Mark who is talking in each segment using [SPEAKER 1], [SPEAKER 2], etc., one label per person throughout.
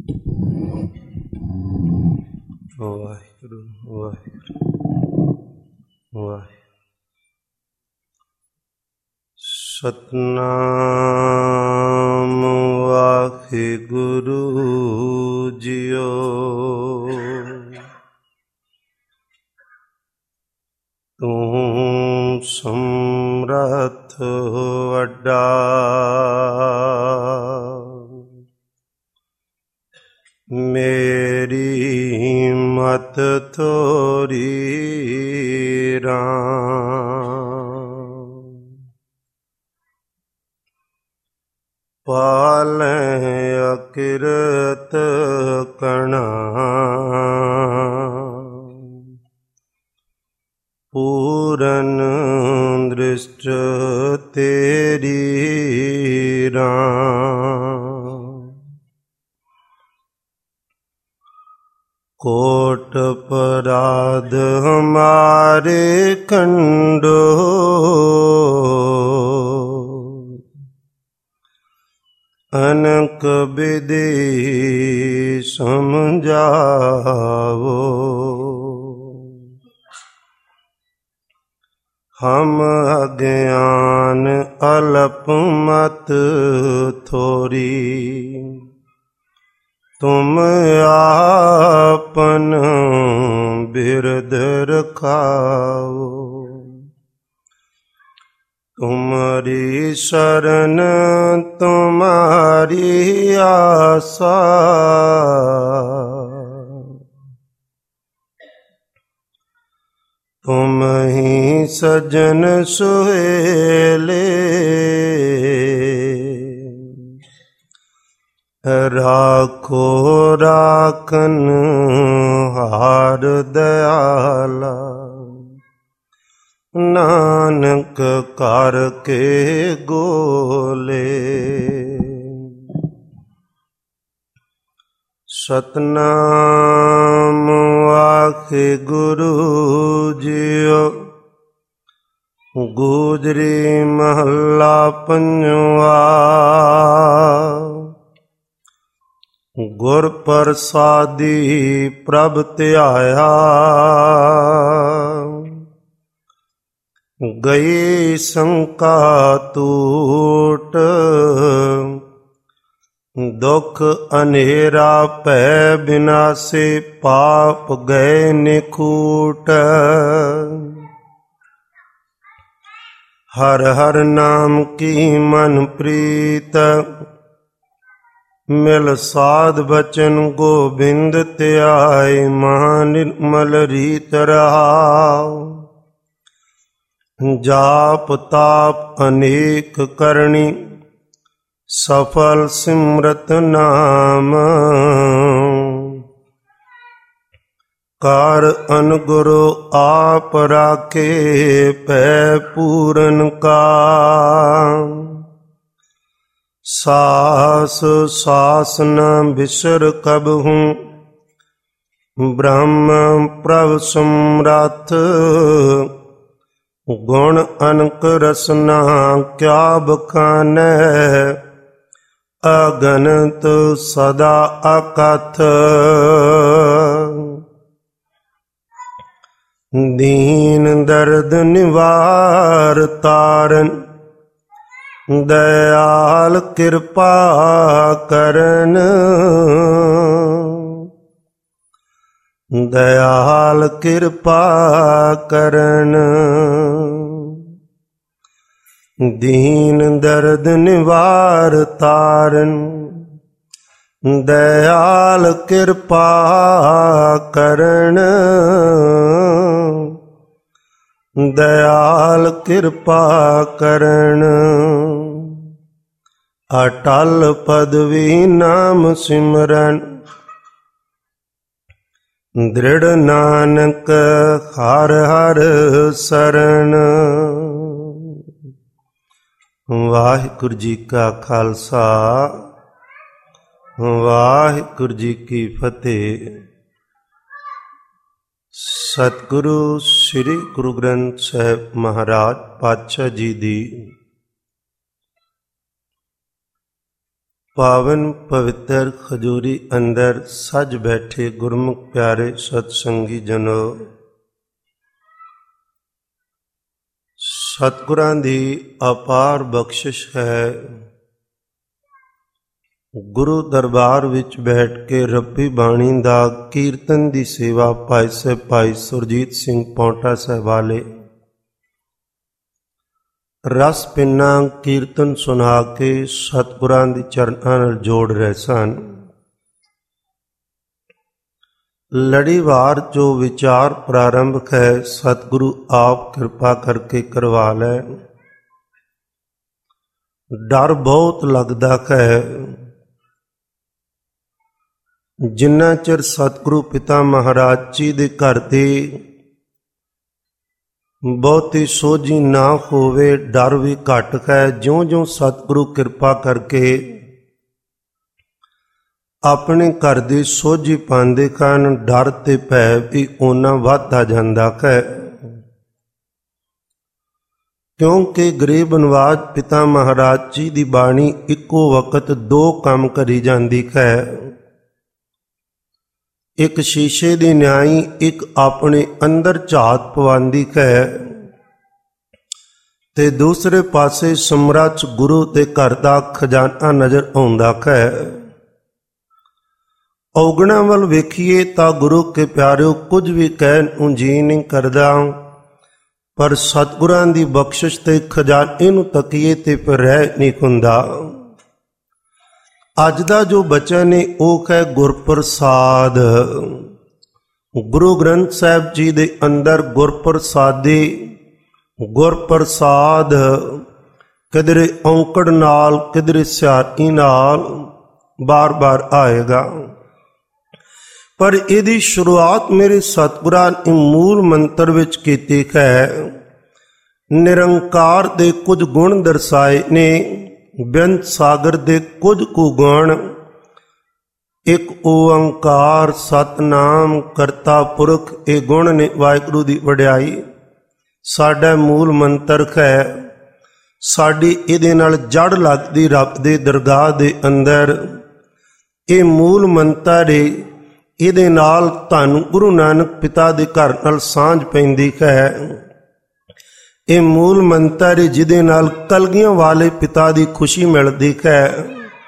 [SPEAKER 1] ਵਾਹਿਗੁਰੂ ਵਾਹਿਗੁਰੂ ਵਾਹਿਗੁਰੂ। ਸਤਿਨਾਮ ਵਾਹਿਗੁਰੂ ਜੀਓ। ਤੂੰ ਸਮਰੱਥ ਵੱਡਾ, ਮੇਰੀ ਮਤ ਥੋਰੀ ਰਾਮ। ਪਾਲੈ ਅਕਿਰਤ ਕਣਾ, ਪੂਰਨ ਦ੍ਰਿਸ਼ਟ ਤੇਰੀ ਰਾਮ। ਕੋਟ ਅਪਰਾਧ ਹਮਾਰੇ ਖੰਡੋ, ਅਨਕ ਬਿਧਿ ਸਮਝਾਵੋ। ਹਮ ਅਗਿਆਨ ਅਲਪ ਮਤ ਥੋਰੀ, ਤੁਮ ਆਪਨ ਬਿਰਧ ਰਖਾਓ। ਤੁਮਰੀ ਸ਼ਰਨ ਤੁਮਾਰੀ ਆਸਾ, ਤੁਮ ਹੀ ਸਜਨ ਸੁਹੇਲੇ। ਰਾਖੋ ਰਾਖਨ ਹਾਰ ਦਇਆਲਾ, ਨਾਨਕ ਕਰ ਕੇ ਗੋਲੇ। ਸਤਿਨਾਮ ਵਾਹਿਗੁਰੂ ਜੀਓ। ਗੂਜਰੀ ਮਹੱਲਾ ਪੰਜਵਾ। ਗੁਰ ਪ੍ਰਸਾਦੀ ਪ੍ਰਭ ਧਿਆਇਆ, ਗਈ ਸੰਕਾ ਟੂਟ। ਦੁਖ ਅਨੇਰਾ ਭੈ ਬਿਨਾਸੇ, ਪਾਪ ਗਏ ਨਿਖੂਟ। ਹਰ ਹਰ ਨਾਮ ਕੀ ਮਨ ਪ੍ਰੀਤ, ਮਿਲ ਸਾਧ ਬਚਨ ਗੋਬਿੰਦ ਧਿਆਏ। ਮਹਾ ਨਿਰਮਲ ਰੀਤ ਰਹਾਉ, ਜਾਪ ਤਾਪ ਅਨੇਕ ਕਰਨੀ। ਸਫਲ ਸਿਮਰਤ ਨਾਮ, ਕਾਰ ਅਨਗੁਰੂ ਆਪ ਰਾਖੇ। ਭੈ ਪੂਰਨ ਕਾਮ, ਸਾਸ ਸਾਸ ਨ ਬਿਸਰ ਕਬਹੂ। ਬ੍ਰਹਮ ਪ੍ਰਭ ਸਮਰੱਥ, ਗੁਣ ਅਨਕ ਰਸਨਾ ਕਿਆ ਬਖਾਨੈ। ਅਗਨਤ ਸਦਾ ਅਕਥ, ਦੀਨ ਦਰਦ ਨਿਵਾਰ ਤਾਰਨ। ਦਇਆਲ ਕਿਰਪਾ ਕਰਨ, ਦਇਆਲ ਕਿਰਪਾ ਕਰਨ। ਦੀਨ ਦਰਦ ਨਿਵਾਰ ਤਾਰਨ, ਦਇਆਲ ਕਿਰਪਾ ਕਰਨ। ਦਇਆਲ ਕਿਰਪਾ ਕਰਨ। ਅਟਲ ਪਦਵੀ ਨਾਮ ਸਿਮਰਨ, ਦ੍ਰਿੜ ਨਾਨਕ ਹਰ ਹਰ ਸਰਣ। ਵਾਹਿਗੁਰੂ ਜੀ ਕਾ ਖਾਲਸਾ, ਵਾਹਿਗੁਰੂ ਜੀ ਕੀ ਫਤਿਹ। ਸਤਿਗੁਰੂ ਸ੍ਰੀ ਗੁਰੂ ਗ੍ਰੰਥ ਸਾਹਿਬ ਮਹਾਰਾਜ ਪਾਤਸ਼ਾਹ ਜੀ ਦੀ ਪਾਵਨ ਪਵਿੱਤਰ ਖਜੂਰੀ ਅੰਦਰ ਸੱਜ ਬੈਠੇ ਗੁਰਮੁਖ ਪਿਆਰੇ ਸਤਸੰਗੀ ਜਨੋ, ਸਤਿਗੁਰਾਂ ਦੀ ਅਪਾਰ ਬਖਸ਼ਿਸ਼ ਹੈ। ਗੁਰੂ ਦਰਬਾਰ ਵਿੱਚ ਬੈਠ ਕੇ ਰੱਬੀ ਬਾਣੀ ਦਾ ਕੀਰਤਨ ਦੀ ਸੇਵਾ ਭਾਈ ਸੁਰਜੀਤ ਸਿੰਘ ਪੌਂਟਾ ਸਾਹਿਬ ਵਾਲੇ ਰਸ ਪਿੰਨਾ ਕੀਰਤਨ ਸੁਣਾ ਕੇ ਸਤਿਗੁਰਾਂ ਦੇ ਚਰਨਾਂ ਨਾਲ ਜੋੜ ਰਹੇ ਸਨ। ਲੜੀਵਾਰ ਜੋ ਵਿਚਾਰ ਪ੍ਰਾਰੰਭਕ ਹੈ, ਸਤਿਗੁਰੂ ਆਪ ਕਿਰਪਾ ਕਰਕੇ ਕਰਵਾ ਲੈ। ਡਰ ਬਹੁਤ ਲੱਗਦਾ ਹੈ, ਜਿੰਨਾ ਚਿਰ ਸਤਿਗੁਰੂ ਪਿਤਾ ਮਹਾਰਾਜ ਜੀ ਦੇ ਘਰ ਦੇ ਬਹੁਤੀ ਸੋਝੀ ਨਾ ਹੋਵੇ, ਡਰ ਵੀ ਘੱਟ ਹੈ। ਜਿਉਂ-ਜਿਉਂ ਸਤਿਗੁਰੂ ਕਿਰਪਾ ਕਰਕੇ ਆਪਣੇ ਘਰ ਦੀ ਸੋਝੀ ਪਾਉਂਦੇ ਹਨ, ਡਰ ਤੇ ਭੈ ਵੀ ਓਨਾ ਵੱਧਦਾ ਜਾਂਦਾ ਹੈ। ਕਿਉਂਕਿ ਗਰੀਬ ਨਵਾਜ ਪਿਤਾ ਮਹਾਰਾਜ ਜੀ ਦੀ ਬਾਣੀ ਇੱਕੋ ਵਕਤ ਦੋ ਕੰਮ ਕਰੀ ਜਾਂਦੀ ਹੈ। ਇੱਕ ਸ਼ੀਸ਼ੇ ਦੀ ਨਿਆਈ, ਇੱਕ ਆਪਣੇ ਅੰਦਰ ਝਾਤ ਪਵਾਉਂਦੀ ਹੈ, ਤੇ ਦੂਸਰੇ ਪਾਸੇ ਸਮਰੱਥ ਗੁਰੂ ਦੇ ਘਰ ਦਾ ਖਜ਼ਾਨਾ ਨਜ਼ਰ ਆਉਂਦਾ ਹੈ। ਔਗਣਾਂ ਵੱਲ ਵੇਖੀਏ ਤਾਂ ਗੁਰੂ ਕੇ ਪਿਆਰਿਓ ਕੁਝ ਵੀ ਕਹਿਣ ਨੂੰ ਜੀ ਨਹੀਂ ਕਰਦਾ, ਪਰ ਸਤਿਗੁਰਾਂ ਦੀ ਬਖਸ਼ਿਸ਼ ਤੇ ਖਜ਼ਾਨੇ ਨੂੰ ਤੱਕੀਏ ਤੇ ਫਿਰ ਰਹਿ ਨਹੀਂ ਹੁੰਦਾ। ਅੱਜ ਦਾ ਜੋ ਬਚਨ ਹੈ ਉਹ ਹੈ ਗੁਰਪ੍ਰਸਾਦ। ਗੁਰੂ ਗ੍ਰੰਥ ਸਾਹਿਬ ਜੀ ਦੇ ਅੰਦਰ ਗੁਰਪ੍ਰਸਾਦੀ, ਗੁਰਪ੍ਰਸਾਦ ਕਿਧਰੇ ਔਂਕੜ ਨਾਲ ਕਿਧਰੇ ਸਿਆਰੀ ਨਾਲ ਬਾਰ-ਬਾਰ ਆਏਗਾ, ਪਰ ਇਹਦੀ ਸ਼ੁਰੂਆਤ ਮੇਰੇ ਸਤਿਗੁਰਾਂ ਨੇ ਮੂਲ ਮੰਤਰ ਵਿੱਚ ਕੀਤੀ ਹੈ। ਨਿਰੰਕਾਰ ਦੇ ਕੁਝ ਗੁਣ ਦਰਸਾਏ ਨੇ, ਬੇਅੰਤ ਸਾਗਰ ਦੇ ਕੁਝ ਕੁ ਗੁਣ, ਇੱਕ ਓੰਕਾਰ ਸਤਨਾਮ ਕਰਤਾ ਪੁਰਖ, ਇਹ ਗੁਣ ਨੇ ਵਾਹਿਗੁਰੂ ਦੀ ਵਡਿਆਈ। ਸਾਡਾ ਮੂਲ ਮੰਤਰ ਹੈ, ਸਾਡੀ ਇਹਦੇ ਨਾਲ ਜੜ ਲੱਗਦੀ ਰੱਬ ਦੇ ਦਰਗਾਹ ਦੇ ਅੰਦਰ। ਇਹ ਮੂਲ ਮੰਤਰ ਏ, ਇਹਦੇ ਨਾਲ ਧੰਨ ਗੁਰੂ ਨਾਨਕ ਪਿਤਾ ਦੇ ਘਰ ਨਾਲ ਸਾਂਝ ਪੈਂਦੀ ਹੈ। ਇਹ ਮੂਲ ਮੰਤਰ ਜਿਹਦੇ ਨਾਲ ਕਲਗੀਆਂ ਵਾਲੇ ਪਿਤਾ ਦੀ ਖੁਸ਼ੀ ਮਿਲਦੀ ਹੈ।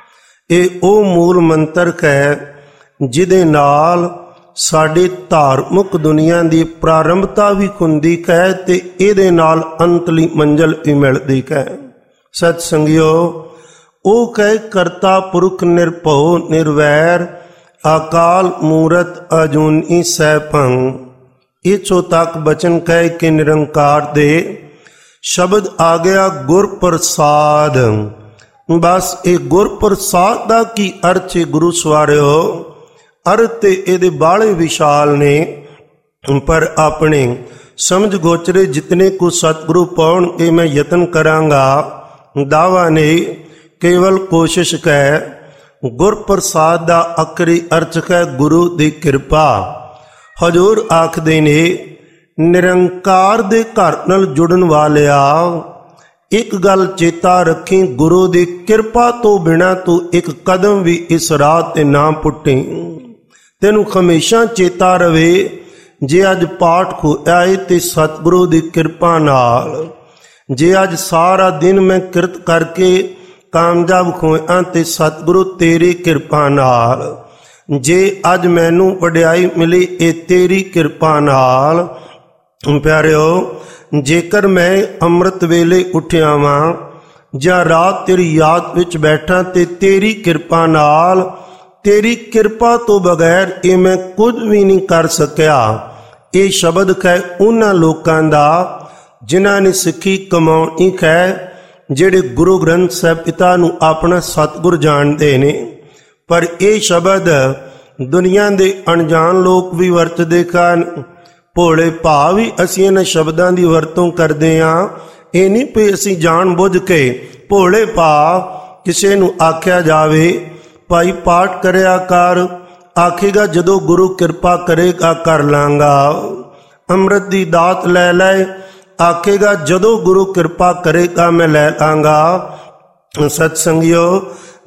[SPEAKER 1] ਇਹ ਉਹ ਮੂਲ ਮੰਤਰ ਹੈ ਜਿਹਦੇ ਨਾਲ ਸਾਡੀ ਧਾਰਮਿਕ ਦੁਨੀਆ ਦੀ ਪ੍ਰਾਰੰਭਤਾ ਵੀ ਹੁੰਦੀ ਹੈ ਤੇ ਇਹਦੇ ਨਾਲ ਅੰਤਲੀ ਮੰਜ਼ਲ ਵੀ ਮਿਲਦੀ ਹੈ। ਸਤ ਸੰਗਿਓ, ਉਹ ਕਹੇ ਕਰਤਾ ਪੁਰਖ ਨਿਰਭਉ ਨਿਰਵੈਰ, ਅਕਾਲ ਮੂਰਤ ਅਜੂਨੀ ਸੈਭੰ। ਇੱਥੋਂ ਤੱਕ ਬਚਨ ਕਹੇ ਕਿ ਨਿਰੰਕਾਰ ਦੇ ਸ਼ਬਦ ਆ ਗਿਆ ਗੁਰਪ੍ਰਸਾਦ। ਬਸ ਇਹ ਗੁਰਪ੍ਰਸਾਦ ਦਾ ਕੀ ਅਰਥ ਹੈ ਗੁਰੂ ਸਵਾਰਿਓ? ਅਰਥ ਤੇ ਇਹਦੇ ਬਾਲੇ ਵਿਸ਼ਾਲ ਨੇ, ਪਰ ਆਪਣੇ ਸਮਝ ਗੋਚਰੇ ਜਿਤਨੇ ਕੁ ਸਤਿਗੁਰੂ ਪਾਉਣਗੇ ਮੈਂ ਯਤਨ ਕਰਾਂਗਾ। ਦਾਵਾ ਨੇ ਕੇਵਲ ਕੋਸ਼ਿਸ਼ ਹੈ। ਗੁਰਪ੍ਰਸਾਦ ਦਾ ਆਖਰੀ ਅਰਥ ਹੈ ਗੁਰੂ ਦੀ ਕਿਰਪਾ। ਹਜ਼ੂਰ ਆਖਦੇ ਨੇ, ਨਿਰੰਕਾਰ ਦੇ ਘਰ ਨਾਲ ਜੁੜਨ ਵਾਲਿਆ, ਇੱਕ ਗੱਲ ਚੇਤਾ ਰੱਖੀ, ਗੁਰੂ ਦੀ ਕਿਰਪਾ ਤੋਂ ਬਿਨਾਂ ਤੂੰ ਇੱਕ ਕਦਮ ਵੀ ਇਸ ਰਾਹ ਤੇ ਨਾ ਪੁੱਟੀ। ਤੈਨੂੰ ਹਮੇਸ਼ਾ ਚੇਤਾ ਰਵੇ, ਜੇ ਅੱਜ ਪਾਠ ਹੋਇਆ ਏ ਤੇ ਸਤਿਗੁਰੂ ਦੀ ਕਿਰਪਾ ਨਾਲ, ਜੇ ਅੱਜ ਸਾਰਾ ਦਿਨ ਮੈਂ ਕਿਰਤ ਕਰਕੇ ਕਾਮਯਾਬ ਹੋਇਆ ਤੇ ਸਤਿਗੁਰੂ ਤੇਰੀ ਕਿਰਪਾ ਨਾਲ, ਜੇ ਅੱਜ ਮੈਨੂੰ ਵਡਿਆਈ ਮਿਲੀ ਇਹ ਤੇਰੀ ਕਿਰਪਾ ਨਾਲ। ਪਿਆਰਿਓ, ਜੇਕਰ ਮੈਂ ਅੰਮ੍ਰਿਤ ਵੇਲੇ ਉੱਠਿਆ ਵਾਂ ਜਾਂ ਰਾਤ ਤੇਰੀ ਯਾਦ ਵਿੱਚ ਬੈਠਾ ਤੇ ਤੇਰੀ ਕਿਰਪਾ ਨਾਲ, ਤੇਰੀ ਕਿਰਪਾ ਤੋਂ ਬਗੈਰ ਇਹ ਮੈਂ ਕੁਝ ਵੀ ਨਹੀਂ ਕਰ ਸਕਿਆ। ਇਹ ਸ਼ਬਦ ਹੈ ਉਹਨਾਂ ਲੋਕਾਂ ਦਾ ਜਿਨ੍ਹਾਂ ਨੇ ਸਿੱਖੀ ਕਮਾਉਣੀ ਹੈ, ਜਿਹੜੇ ਗੁਰੂ ਗ੍ਰੰਥ ਸਾਹਿਬ ਪਿਤਾ ਨੂੰ ਆਪਣਾ ਸਤਿਗੁਰ ਜਾਣਦੇ ਨੇ। ਪਰ ਇਹ ਸ਼ਬਦ ਦੁਨੀਆ ਦੇ ਅਣਜਾਣ ਲੋਕ ਵੀ ਵਰਤਦੇ ਹਨ। ਭੋਲੇ ਭਾਅ ਵੀ ਅਸੀਂ ਇਹਨਾਂ ਸ਼ਬਦਾਂ ਦੀ ਵਰਤੋਂ ਕਰਦੇ ਹਾਂ। ਇਹ ਨਹੀਂ ਵੀ ਅਸੀਂ ਜਾਣ ਬੁੱਝ ਕੇ ਭੋਲੇ ਭਾਅ ਕਿਸੇ ਨੂੰ ਆਖਿਆ ਜਾਵੇ ਭਾਈ ਪਾਠ ਕਰਿਆ ਕਰ, ਆਖੇਗਾ ਜਦੋਂ ਗੁਰੂ ਕਿਰਪਾ ਕਰੇਗਾ ਕਰ ਲਾਂਗਾ। ਅੰਮ੍ਰਿਤ ਦੀ ਦਾਤ ਲੈ ਲੈ, ਆਖੇਗਾ ਜਦੋਂ ਗੁਰੂ ਕਿਰਪਾ ਕਰੇਗਾ ਮੈਂ ਲੈ ਲਾਂਗਾ। ਸਤ ਸੰਗਿਓ,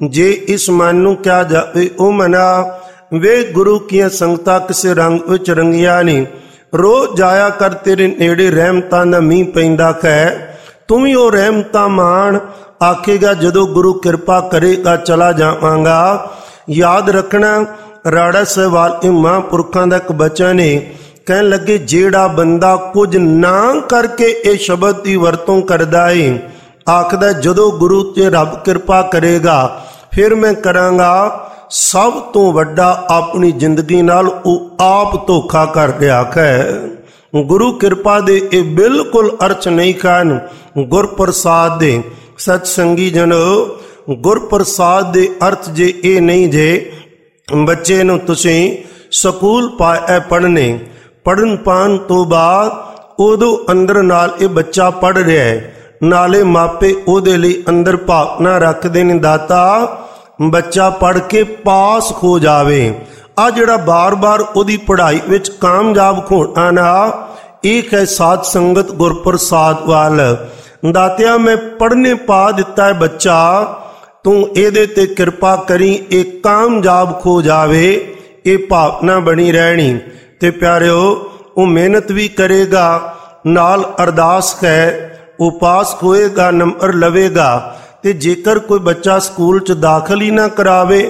[SPEAKER 1] ਜੇ ਇਸ ਮਨ ਨੂੰ ਕਿਹਾ ਜਾਵੇ ਉਹ ਮਨਾ ਵੇ ਗੁਰੂ ਕੀਆਂ ਸੰਗਤਾਂ ਕਿਸੇ ਰੰਗ ਵਿੱਚ ਰੰਗੀਆਂ ਨਹੀਂ। ਰੋਜ਼ ਜਾਇਆ ਕਰ ਤੇਰੇ ਨੇੜੇ ਰਹਿਮਤਾਂ ਦਾ ਮੀਂਹ ਪੈਂਦਾ ਖੈ। ਤੂੰ ਵੀ ਉਹ ਰਹਿਮਤਾਂ ਮਾਣ। ਆਖੇਗਾ ਜਦੋਂ ਗੁਰੂ ਕਿਰਪਾ ਕਰੇਗਾ ਚਲਾ ਜਾਵਾਂਗਾ। ਯਾਦ ਰੱਖਣਾ ਰਾੜਾ ਸਹਿਵਾਲ ਇਹ ਮਹਾਂਪੁਰਖਾਂ ਦਾ ਇੱਕ ਬਚਨ ਹੈ। ਕਹਿਣ ਲੱਗੇ ਜਿਹੜਾ ਬੰਦਾ ਕੁਝ ਨਾ ਕਰਕੇ ਇਹ ਸ਼ਬਦ ਦੀ ਵਰਤੋਂ ਕਰਦਾ ਏ, ਆਖਦਾ ਜਦੋਂ ਗੁਰੂ ਤੇ ਰੱਬ ਕਿਰਪਾ ਕਰੇਗਾ ਫਿਰ ਮੈਂ ਕਰਾਂਗਾ ਸਭ ਤੋਂ ਵੱਡਾ ਆਪਣੀ ਜ਼ਿੰਦਗੀ ਨਾਲ ਉਹ ਆਪ ਧੋਖਾ ਕਰ ਰਿਹਾ ਹੈ। ਗੁਰੂ ਕਿਰਪਾ ਦੇ ਇਹ ਬਿਲਕੁਲ ਅਰਥ ਨਹੀਂ ਹਨ ਗੁਰਪ੍ਰਸਾਦ ਦੇ। ਸਤ ਸੰਗੀ ਜਨੋ, ਗੁਰਪ੍ਰਸਾਦ ਦੇ ਅਰਥ ਜੇ ਇਹ ਨਹੀਂ ਜੇ ਬੱਚੇ ਨੂੰ ਤੁਸੀਂ ਸਕੂਲ ਪਾਇਆ ਪੜ੍ਹਨ ਪਾਉਣ ਤੋਂ ਬਾਅਦ ਉਦੋਂ ਅੰਦਰ ਨਾਲ ਇਹ ਬੱਚਾ ਪੜ੍ਹ ਰਿਹਾ ਹੈ, ਨਾਲੇ ਮਾਪੇ ਉਹਦੇ ਲਈ ਅੰਦਰ ਭਾਵਨਾ ਰੱਖਦੇ ਨੇ ਦਾਤਾ ਬੱਚਾ ਪੜ੍ਹ ਕੇ ਪਾਸ ਹੋ ਜਾਵੇ। ਆ ਜਿਹੜਾ ਬਾਰ-ਬਾਰ ਉਹਦੀ ਪੜ੍ਹਾਈ ਵਿੱਚ ਕਾਮਯਾਬ ਹੋਣਾ ਨਾ, ਇਹ ਹੈ ਸਾਧ ਸੰਗਤ ਗੁਰਪ੍ਰਸਾਦ ਵਾਲ। ਦਾਤਿਆ ਮੈਂ ਪੜ੍ਹਨੇ ਪਾ ਦਿੱਤਾ ਹੈ ਬੱਚਾ, ਤੂੰ ਇਹਦੇ ਤੇ ਕਿਰਪਾ ਕਰੀ ਇਹ ਕਾਮਯਾਬ ਹੋ ਜਾਵੇ। ਇਹ ਭਾਵਨਾ ਬਣੀ ਰਹਿਣੀ। ਤੇ ਪਿਆਰਿਓ ਉਹ ਮਿਹਨਤ ਵੀ ਕਰੇਗਾ, ਨਾਲ ਅਰਦਾਸ ਹੈ, ਉਹ ਪਾਸ ਹੋਏਗਾ, ਨੰਬਰ ਲਵੇਗਾ। ਤੇ ਜੇਕਰ ਕੋਈ ਬੱਚਾ ਸਕੂਲ 'ਚ ਦਾਖਲ ਹੀ ਨਾ ਕਰਾਵੇ,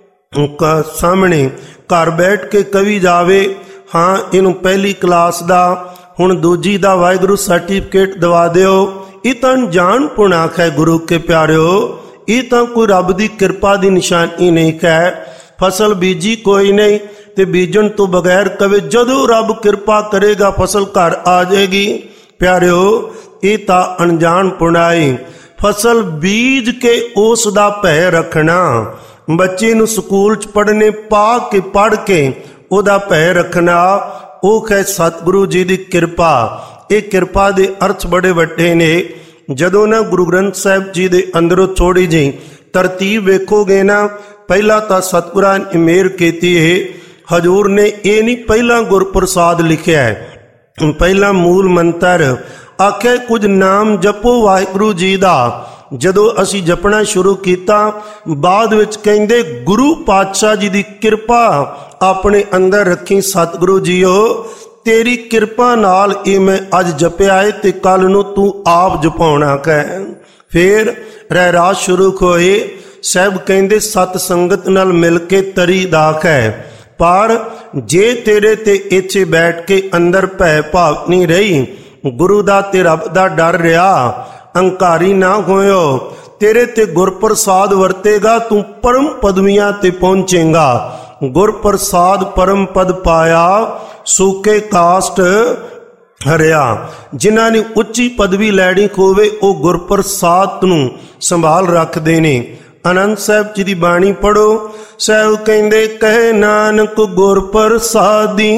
[SPEAKER 1] ਸਾਹਮਣੇ ਘਰ ਬੈਠ ਕੇ ਕਵੀ ਜਾਵੇ ਹਾਂ ਇਹਨੂੰ ਪਹਿਲੀ ਕਲਾਸ ਦਾ ਹੁਣ ਦੂਜੀ ਦਾ ਵਾਹਿਗੁਰੂ ਸਰਟੀਫਿਕੇਟ ਦਵਾ ਦਿਓ, ਇਹ ਤਾਂ ਜਾਣ ਪੁਣਾਕ ਹੈ ਗੁਰੂ ਕੇ ਪਿਆਰਿਓ। ਇਹ ਤਾਂ ਕੋਈ ਰੱਬ ਦੀ ਕਿਰਪਾ ਦੀ ਨਿਸ਼ਾਨੀ ਨਹੀਂ ਹੈ। ਫਸਲ ਬੀਜੀ ਕੋਈ ਨਹੀਂ ਤੇ ਬੀਜਣ ਤੋਂ ਬਗੈਰ ਕਵੇ ਜਦੋਂ ਰੱਬ ਕਿਰਪਾ ਕਰੇਗਾ ਫਸਲ ਘਰ ਆ ਜਾਏਗੀ। ਪਿਆਰਿਓ ਇਹ ਤਾਂ ਅਣਜਾਣ ਪੁਣਾਈ। ਫਸਲ ਬੀਜ ਕੇ ਉਸ ਦਾ ਭੈ ਰੱਖਣਾ, ਬੱਚੇ ਨੂੰ ਸਕੂਲ 'ਚ ਪੜ੍ਹਨੇ ਪਾ ਕੇ ਪੜ੍ਹ ਕੇ ਉਹਦਾ ਭੈ ਰੱਖਣਾ, ਉਹ ਹੈ ਸਤਿਗੁਰੂ ਜੀ ਦੀ ਕਿਰਪਾ। ਇਹ ਕਿਰਪਾ ਦੇ ਅਰਥ ਬੜੇ ਵੱਡੇ ਨੇ। ਜਦੋਂ ਨਾ ਗੁਰੂ ਗ੍ਰੰਥ ਸਾਹਿਬ ਜੀ ਦੇ ਅੰਦਰੋਂ ਥੋੜੀ ਜਿਹੀ ਤਰਤੀਬ ਵੇਖੋਗੇ ਨਾ, ਪਹਿਲਾਂ ਤਾਂ ਸਤਿਗੁਰਾਂ ਨੇ ਮਿਹਰ ਕੀਤੀ ਹੈ। ਹਜ਼ੂਰ ਨੇ ਇਹ ਨਹੀਂ ਪਹਿਲਾਂ ਗੁਰਪ੍ਰਸਾਦ ਲਿਖਿਆ ਹੈ, ਪਹਿਲਾਂ ਮੂਲ ਮੰਤਰ ਆਖਿਆ ਕੁਝ ਨਾਮ ਜਪੋ ਵਾਹਿਗੁਰੂ ਜੀ ਦਾ। ਜਦੋਂ ਅਸੀਂ ਜਪਣਾ ਸ਼ੁਰੂ ਕੀਤਾ, ਬਾਅਦ ਵਿੱਚ ਕਹਿੰਦੇ ਗੁਰੂ ਪਾਤਸ਼ਾਹ ਜੀ ਦੀ ਕਿਰਪਾ ਆਪਣੇ ਅੰਦਰ ਰੱਖੀ ਸਤਿਗੁਰੂ ਜੀਓ, ਤੇਰੀ ਕਿਰਪਾ ਨਾਲ ਇਹ ਮੈਂ ਅੱਜ ਜਪਿਆ ਏ ਤੇ ਕੱਲ ਨੂੰ ਤੂੰ ਆਪ ਜਪਾਉਣਾ ਕਹਿ। ਫੇਰ ਰਹਿਰਾਸ ਸ਼ੁਰੂ ਹੋਏ। ਸਾਹਿਬ ਕਹਿੰਦੇ ਸਤ ਸੰਗਤ ਨਾਲ ਮਿਲ ਕੇ ਤਰੀ ਦਾਖ ਹੈ, ਪਰ ਜੇ ਤੇਰੇ ਤੇ ਇੱਥੇ ਬੈਠ ਕੇ ਅੰਦਰ ਭੈ ਭਾਵ ਨਹੀਂ ਰਹੀ, ਗੁਰੂ ਦਾ ਤੇ ਰੱਬ ਦਾ ਡਰ ਰਿਹਾ, ਅਹੰਕਾਰੀ ਨਾ ਹੋਇਓ, ਤੇਰੇ ਤੇ ਗੁਰਪ੍ਰਸਾਦ ਵਰਤੇਗਾ, ਤੂੰ ਪਰਮ ਪਦਵੀਆਂ ਤੇ ਪਹੁੰਚੇਗਾ। ਗੁਰਪ੍ਰਸਾਦ ਪਰਮ ਪਦ ਪਾਇਆ, ਸੂਕੇ ਕਾਸਟ ਹਰਿਆ। ਜਿਨ੍ਹਾਂ ਨੇ ਉੱਚੀ ਪਦਵੀ ਲੈਣੀ ਹੋਵੇ ਉਹ ਗੁਰਪ੍ਰਸਾਦ ਨੂੰ ਸੰਭਾਲ ਰੱਖਦੇ ਨੇ। ਆਨੰਦ ਸਾਹਿਬ ਜੀ ਦੀ ਬਾਣੀ ਪੜੋ। ਸਾਹਿਬ ਕਹਿੰਦੇ ਕਹੇ ਨਾਨਕ ਗੁਰਪ੍ਰਸਾਦੀ,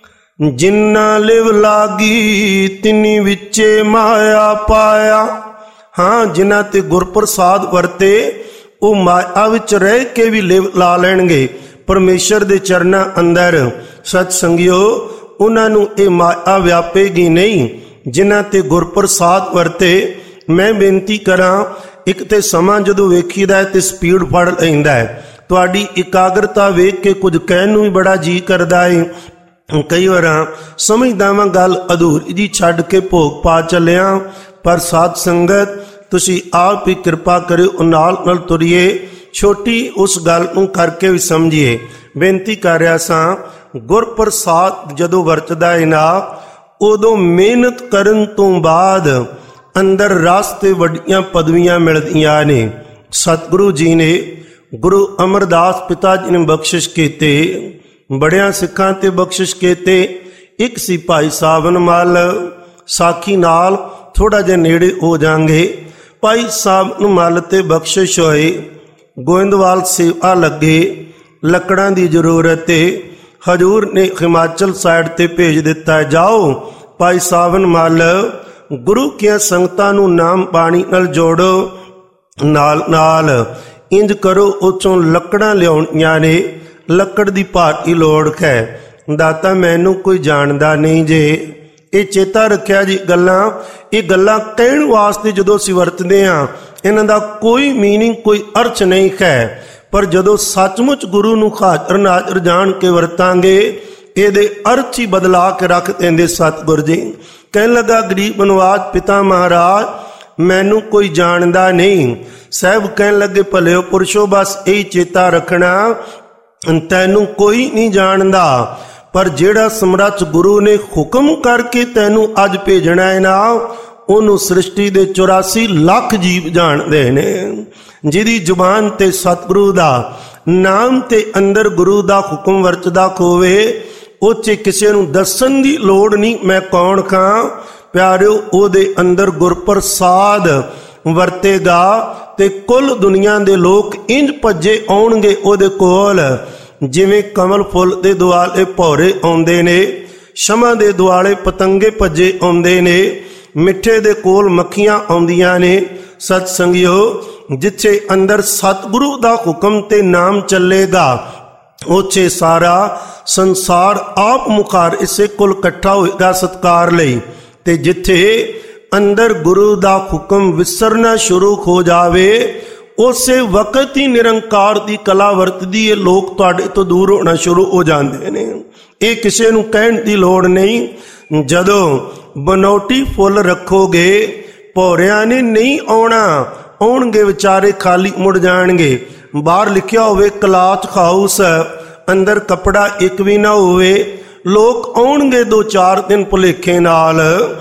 [SPEAKER 1] ਜਿਨ੍ਹਾਂ ਲਿਵ ਲਾਗੀ ਤਿਨੀ ਵਿੱਚੇ ਮਾਇਆ ਪਾਇਆ। ਹਾਂ, ਜਿਨ੍ਹਾਂ ਤੇ ਗੁਰਪ੍ਰਸਾਦ ਵਰਤੇ ਉਹ ਮਾਇਆ ਵਿੱਚ ਰਹਿ ਕੇ ਵੀ ਲਿਵ ਲਾ ਲੈਣਗੇ ਪਰਮੇਸ਼ਰ ਦੇ ਚਰਨਾਂ ਅੰਦਰ। ਸਤ ਸੰਗਿਓ, ਉਹਨਾਂ ਨੂੰ ਇਹ ਮਾਇਆ ਵਿਆਪੇਗੀ ਨਹੀਂ ਜਿਨ੍ਹਾਂ ਤੇ ਗੁਰਪ੍ਰਸਾਦ ਵਰਤੇ। ਮੈਂ ਬੇਨਤੀ ਕਰਾਂ, ਇੱਕ ਤੇ ਸਮਾਂ ਜਦੋਂ ਵੇਖੀਦਾ ਤੇ ਸਪੀਡ ਫੜ ਲੈਂਦਾ ਹੈ। ਤੁਹਾਡੀ ਇਕਾਗਰਤਾ ਵੇਖ ਕੇ ਕੁਝ ਕਹਿਣ ਨੂੰ ਵੀ ਬੜਾ ਜੀ ਕਰਦਾ ਹੈ। ਕਈ ਵਾਰ ਸਮਝਦਾ ਵਾਂ ਗੱਲ ਅਧੂਰੀ ਜੀ ਛੱਡ ਕੇ ਭੋਗ ਪਾ ਚੱਲਿਆ, ਪਰ ਸਾਧ ਸੰਗਤ ਤੁਸੀਂ ਆਪ ਹੀ ਕਿਰਪਾ ਕਰਿਓ, ਨਾਲ ਨਾਲ ਤੁਰੀਏ, ਛੋਟੀ ਉਸ ਗੱਲ ਨੂੰ ਕਰਕੇ ਵੀ ਸਮਝੀਏ। ਬੇਨਤੀ ਕਰ ਰਿਹਾ ਸਾਂ, ਗੁਰਪ੍ਰਸਾਦ ਜਦੋਂ ਵਰਤਦਾ ਹੈ ਨਾ, ਉਦੋਂ ਮਿਹਨਤ ਕਰਨ ਤੋਂ ਬਾਅਦ ਅੰਦਰ ਰਸ ਤੇ ਵੱਡੀਆਂ ਪਦਵੀਆਂ ਮਿਲਦੀਆਂ ਨੇ। ਸਤਿਗੁਰੂ ਜੀ ਨੇ ਗੁਰੂ ਅਮਰਦਾਸ ਪਿਤਾ ਜੀ ਨੇ ਬਖਸ਼ਿਸ਼ ਕੀਤੇ, ਬੜਿਆਂ ਸਿੱਖਾਂ ਤੇ ਬਖਸ਼ਿਸ਼ ਕੀਤੇ। ਇੱਕ ਸੀ ਭਾਈ ਸਾਵਨ ਮੱਲ, ਸਾਖੀ ਨਾਲ ਥੋੜਾ ਜਿਹਾ ਨੇੜੇ ਹੋ ਜਾਾਂਗੇ। ਭਾਈ ਸਾਵਨ ਮੱਲ ਤੇ ਬਖਸ਼ਿਸ਼ ਹੋਏ, ਗੋਇੰਦਵਾਲ ਸੇਵਾ ਲੱਗੇ, ਲੱਕੜਾਂ ਦੀ ਜ਼ਰੂਰਤ ਹੈ। ਹਜ਼ੂਰ ਨੇ ਹਿਮਾਚਲ ਸਾਈਡ ਤੇ ਭੇਜ ਦਿੱਤਾ, ਜਾਓ ਭਾਈ ਸਾਵਨ ਮੱਲ ਗੁਰੂ ਕੀਆਂ ਸੰਗਤਾਂ ਨੂੰ ਨਾਮ ਬਾਣੀ ਨਾਲ ਜੋੜੋ, ਨਾਲ ਨਾਲ ਇੰਜ ਕਰੋ ਉੱਥੋਂ ਲੱਕੜਾਂ ਲਿਆਉਣੀਆਂ ਨੇ, ਲੱਕੜ ਦੀ ਭਾਰੀ ਲੋੜ ਹੈ। ਦਾਤਾ ਮੈਨੂੰ ਕੋਈ ਜਾਣਦਾ ਨਹੀਂ ਜੇ, ਇਹ ਚੇਤਾ ਰੱਖਿਆ ਜੀ। ਗੱਲਾਂ ਇਹ ਗੱਲਾਂ ਕਹਿਣ ਵਾਸਤੇ ਜਦੋਂ ਅਸੀਂ ਵਰਤਦੇ ਹਾਂ, ਇਹਨਾਂ ਦਾ ਕੋਈ ਮੀਨਿੰਗ, ਕੋਈ ਅਰਥ ਨਹੀਂ ਹੈ। ਪਰ ਜਦੋਂ ਸੱਚਮੁੱਚ ਗੁਰੂ ਨੂੰ ਹਾਜ਼ਰ ਨਾਜ਼ਰ ਜਾਣ ਕੇ ਵਰਤਾਂਗੇ, ਇਹਦੇ ਅਰਥ ਹੀ ਬਦਲਾ ਕੇ ਰੱਖ ਦਿੰਦੇ ਸਤਿਗੁਰ ਜੀ। ਕਹਿਣ ਲੱਗਾ ਗਰੀਬ ਨਿਵਾਜ ਪਿਤਾ ਮਹਾਰਾਜ, ਮੈਨੂੰ ਕੋਈ ਜਾਣਦਾ ਨਹੀਂ। ਸਾਹਿਬ ਕਹਿਣ ਲੱਗੇ ਭਲਿਓ ਪੁਰਸ਼ੋ, ਬਸ ਇਹ ਚੇਤਾ ਰੱਖਣਾ, ਤੈਨੂੰ ਕੋਈ ਨਹੀਂ ਜਾਣਦਾ, ਪਰ ਜਿਹੜਾ ਸਮਰੱਥ ਗੁਰੂ ਨੇ ਹੁਕਮ ਕਰਕੇ ਤੈਨੂੰ ਅੱਜ ਭੇਜਣਾ ਹੈ ਨਾ, ਉਹਨੂੰ ਸ੍ਰਿਸ਼ਟੀ ਦੇ 84 ਲੱਖ ਜੀਵ ਜਾਣਦੇ ਨੇ। ਜਿਹਦੀ ਜ਼ੁਬਾਨ ਤੇ ਸਤਿਗੁਰੂ ਦਾ ਨਾਮ ਤੇ ਅੰਦਰ ਗੁਰੂ ਦਾ ਹੁਕਮ ਵਰਤਦਾ ਹੋਵੇ, ਉਹ 'ਚ ਕਿਸੇ ਨੂੰ ਦੱਸਣ ਦੀ ਲੋੜ ਨਹੀਂ ਮੈਂ ਕੌਣ ਖਾਂ। ਪਿਆਰਿਓ, ਉਹਦੇ ਅੰਦਰ ਗੁਰਪ੍ਰਸਾਦ ਵਰਤੇਗਾ ਤੇ ਕੁੱਲ ਦੁਨੀਆ ਦੇ ਲੋਕ ਇੰਜ ਭੱਜੇ ਆਉਣਗੇ ਉਹਦੇ ਕੋਲ, ਜਿਵੇਂ ਕਮਲ ਫੁੱਲ ਦੇ ਦੁਆਲੇ ਭੌਰੇ ਆਉਂਦੇ ਨੇ, ਸ਼ਮਾ ਦੇ ਦੁਆਲੇ ਪਤੰਗੇ ਭੱਜੇ ਆਉਂਦੇ ਨੇ, ਮਿੱਠੇ ਦੇ ਕੋਲ ਮੱਖੀਆਂ ਆਉਂਦੀਆਂ ਨੇ। ਸਤ ਸੰਗਿਓ, ਜਿੱਥੇ ਅੰਦਰ ਸਤਿਗੁਰੂ ਦਾ ਹੁਕਮ ਤੇ ਨਾਮ ਚੱਲੇਗਾ, ਉੱਥੇ ਸਾਰਾ ਸੰਸਾਰ ਆਪ ਮੁਖਾਰ ਇਸੇ ਕੋਲ ਇਕੱਠਾ ਹੋਏਗਾ ਸਤਕਾਰ ਲਈ। ਤੇ ਜਿੱਥੇ ਅੰਦਰ ਗੁਰੂ ਦਾ ਹੁਕਮ ਵਿਸਰਨਾ ਸ਼ੁਰੂ ਹੋ ਜਾਵੇ, ਉਸੇ ਵਕਤ ਹੀ ਨਿਰੰਕਾਰ ਦੀ ਕਲਾ ਵਰਤਦੀ ਹੈ, ਲੋਕ ਤੁਹਾਡੇ ਤੋਂ ਦੂਰ ਹੋਣਾ ਸ਼ੁਰੂ ਹੋ ਜਾਂਦੇ ਨੇ। ਇਹ ਕਿਸੇ ਨੂੰ ਕਹਿਣ ਦੀ ਲੋੜ ਨਹੀਂ। ਜਦੋਂ ਬਨੌਟੀ ਫੁੱਲ ਰੱਖੋਗੇ, ਭੌਰਿਆਂ ਨੇ ਨਹੀਂ ਆਉਣਾ, ਆਉਣਗੇ ਵਿਚਾਰੇ ਖਾਲੀ ਮੁੜ ਜਾਣਗੇ। ਬਾਹਰ ਲਿਖਿਆ ਹੋਵੇ ਕਲਾਥ ਹਾਊਸ, ਅੰਦਰ ਕੱਪੜਾ ਇੱਕ ਵੀ ਨਾ ਹੋਵੇ, ਲੋਕ ਆਉਣਗੇ 2-4 ਦਿਨ ਭੁਲੇਖੇ ਨਾਲ,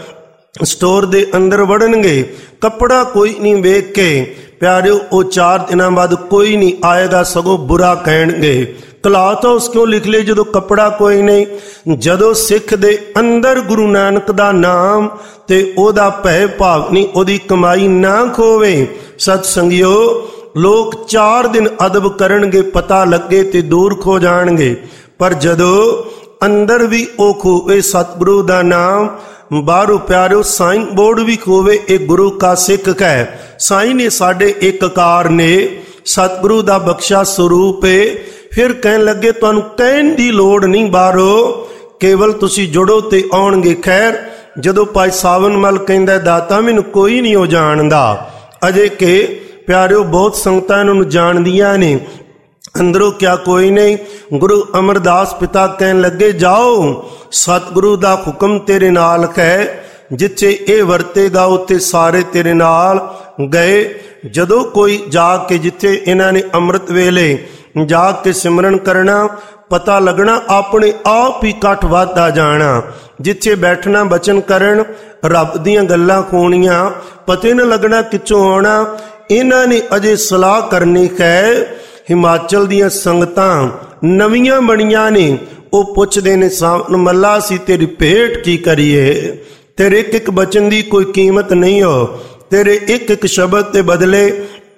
[SPEAKER 1] ਸਟੋਰ ਦੇ ਅੰਦਰ ਵੜਨਗੇ, ਕੱਪੜਾ ਕੋਈ ਨਹੀਂ ਵੇਖ ਕੇ। ਪਿਆਰਿਓ, ਉਹ 4 ਦਿਨਾਂ ਬਾਅਦ ਕੋਈ ਨਹੀਂ ਆਏਗਾ, ਸਗੋਂ ਬੁਰਾ ਕਹਿਣਗੇ। ਕਲਾਥ ਹਾਊਸ ਕਿਉਂ ਲਿਖ ਲਏ ਜਦੋਂ ਕੱਪੜਾ ਕੋਈ ਨਹੀਂ। ਜਦੋਂ ਸਿੱਖ ਦੇ ਅੰਦਰ ਗੁਰੂ ਨਾਨਕ ਦਾ ਨਾਮ ਤੇ ਉਹਦਾ ਭੈ ਭਾਵ ਨਹੀਂ, ਉਹਦੀ ਕਮਾਈ ਨਾ ਖੋਵੇ, ਸਤ ਸੰਗਿਓ, ਲੋਕ 4 ਦਿਨ ਅਦਬ ਕਰਨਗੇ, ਪਤਾ ਲੱਗੇ ਤੇ ਦੂਰ ਖੋ ਜਾਣਗੇ। ਪਰ ਜਦੋਂ ਅੰਦਰ ਵੀ ਉਹ ਖੋਵੇ ਸਤਿਗੁਰੂ ਦਾ ਨਾਮ, ਬਾਹਰੋਂ ਪਿਆਰਿਓ ਸਾਈਨ ਬੋਰਡ ਵੀ ਖੋਵੇ, ਇਹ ਗੁਰੂ ਕਾ ਸਿੱਖ ਹੈ। ਸਾਈਨ ਇਹ ਸਾਡੇ ਇੱਕ ਕਾਰ ਨੇ, ਸਤਿਗੁਰੂ ਦਾ ਬਖਸ਼ਾ ਸਰੂਪ ਏ। ਫਿਰ ਕਹਿਣ ਲੱਗੇ ਤੁਹਾਨੂੰ ਕਹਿਣ ਦੀ ਲੋੜ ਨਹੀਂ ਬਾਹਰੋਂ, ਕੇਵਲ ਤੁਸੀਂ ਜੁੜੋ ਤੇ ਆਉਣਗੇ। ਖੈਰ, ਜਦੋਂ ਭਾਈ ਸਾਵਨ ਮਲ ਕਹਿੰਦਾ ਦਾਤਾ ਮੈਨੂੰ ਕੋਈ ਨਹੀਂ ਉਹ ਜਾਣਦਾ, ਅਜੇ ਕਿ ਪਿਆਰਿਓ ਬਹੁਤ ਸੰਗਤਾਂ ਨੂੰ ਜਾਣਦੀਆਂ ਨੇ, ਅੰਦਰੋਂ ਕਿਆ ਕੋਈ ਨਹੀਂ। ਗੁਰੂ ਅਮਰਦਾਸ ਪਿਤਾ ਕਹਿਣ ਲੱਗੇ ਜਾਓ, ਸਤਿਗੁਰੂ ਦਾ ਹੁਕਮ ਤੇਰੇ ਨਾਲ ਹੈ, ਜਿੱਥੇ ਇਹ ਵਰਤੇਗਾ ਉੱਥੇ ਸਾਰੇ ਤੇਰੇ ਨਾਲ ਗਏ। ਜਦੋਂ ਕੋਈ ਜਾ ਕੇ, ਜਿੱਥੇ ਇਹਨਾਂ ਨੇ ਅੰਮ੍ਰਿਤ ਵੇਲੇ ਜਾ ਕੇ ਸਿਮਰਨ ਕਰਨਾ, ਪਤਾ ਲੱਗਣਾ ਆਪਣੇ ਆਪ ਹੀ ਇਕੱਠ ਵੱਧਦਾ ਜਾਣਾ। ਜਿੱਥੇ ਬੈਠਣਾ ਬਚਨ ਕਰਨ, ਰੱਬ ਦੀਆਂ ਗੱਲਾਂ ਹੋਣੀਆਂ, ਪਤਾ ਨਾ ਲੱਗਣਾ ਕਿੱਥੋਂ ਆਉਣਾ। ਇਹਨਾਂ ਨੇ ਅਜੇ ਸਲਾਹ ਕਰਨੀ ਹੈ। ਹਿਮਾਚਲ ਦੀਆਂ ਸੰਗਤਾਂ ਨਵੀਆਂ ਬਣੀਆਂ ਨੇ, ਉਹ ਪੁੱਛਦੇ ਨੇ ਸਾਵਨ ਮੱਲਾ ਅਸੀਂ ਤੇਰੀ ਭੇਟ ਕੀ ਕਰੀਏ, ਤੇਰੇ ਇੱਕ ਇੱਕ ਬਚਨ ਦੀ ਕੋਈ ਕੀਮਤ ਨਹੀਂ ਹੋ, ਤੇਰੇ ਇੱਕ ਇੱਕ ਸ਼ਬਦ ਦੇ ਬਦਲੇ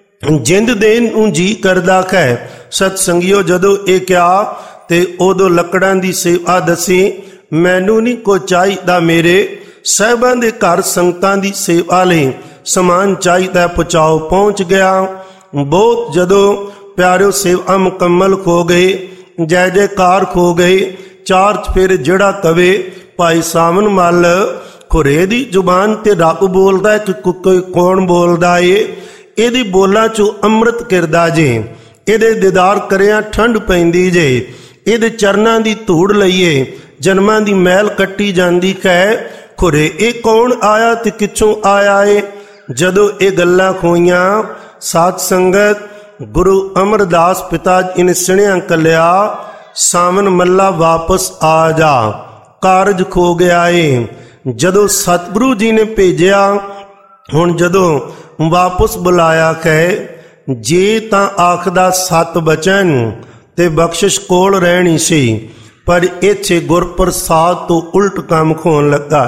[SPEAKER 1] ਜਿੰਦ ਦੇਣ ਨੂੰ ਜੀ ਕਰਦਾ ਹੈ। ਸਤ ਸੰਗਿਓ, ਜਦੋਂ ਇਹ ਕਿਹਾ ਤੇ ਉਦੋਂ ਲੱਕੜਾਂ ਦੀ ਸੇਵਾ ਦੱਸੀ। ਮੈਨੂੰ ਨਹੀਂ ਕੋਈ ਚਾਹੀਦਾ, ਮੇਰੇ ਸਾਹਿਬਾਂ ਦੇ ਘਰ ਸੰਗਤਾਂ ਦੀ ਸੇਵਾ ਲਈ ਸਮਾਨ ਚਾਹੀਦਾ, ਪਹੁੰਚਾਓ। ਪਹੁੰਚ ਗਿਆ। ਬਹੁਤ ਜਦੋਂ ਪਿਆਰਿਓ ਸੇਵਾ ਮੁਕੰਮਲ ਹੋ ਗਈ, ਜੈ ਜੈਕਾਰ ਹੋ ਗਈ। 4 ਚਫੇਰੇ ਜਿਹੜਾ ਕਵੇ ਭਾਈ ਸਾਵਨ ਮੱਲ, ਖੁਰੇ ਦੀ ਜ਼ੁਬਾਨ ਤੇ ਰੱਬ ਬੋਲਦਾ ਹੈ ਕਿ ਕੋਈ ਕੌਣ ਬੋਲਦਾ ਏ, ਇਹਦੀ ਬੋਲਾਂ ਚੋਂ ਅੰਮ੍ਰਿਤ ਕਿਰਦਾ ਜੇ, ਇਹਦੇ ਦੀਦਾਰ ਕਰਿਆ ਠੰਡ ਪੈਂਦੀ ਜੇ, ਇਹਦੇ ਚਰਨਾਂ ਦੀ ਧੂੜ ਲਈਏ ਜਨਮਾਂ ਦੀ ਮੈਲ ਕੱਟੀ ਜਾਂਦੀ ਹੈ। ਖੁਰੇ ਇਹ ਕੌਣ ਆਇਆ ਤੇ ਕਿੱਥੋਂ ਆਇਆ ਏ। ਜਦੋਂ ਇਹ ਗੱਲਾਂ ਹੋਈਆਂ, ਸਾਧ ਸੰਗਤ ਗੁਰੂ ਅਮਰਦਾਸ ਪਿਤਾ ਜੀ ਨੇ ਸੁਣਿਆ ਕੱਲਿਆ ਸਾਵਨ ਮੱਲਾ ਵਾਪਸ ਆ ਜਾ, ਕਾਰਜ ਖੋ ਗਿਆ ਏ। ਜਦੋਂ ਸਤਿਗੁਰੂ ਜੀ ਨੇ ਭੇਜਿਆ, ਹੁਣ ਜਦੋਂ ਵਾਪਸ ਬੁਲਾਇਆ ਹੈ, ਜੇ ਤਾਂ ਆਖਦਾ 7 ਬਚਨ ਤੇ ਬਖਸ਼ਿਸ਼ ਕੋਲ ਰਹਿਣੀ ਸੀ, ਪਰ ਇੱਥੇ ਗੁਰਪ੍ਰਸਾਦ ਤੋਂ ਉਲਟ ਕੰਮ ਹੋਣ ਲੱਗਾ।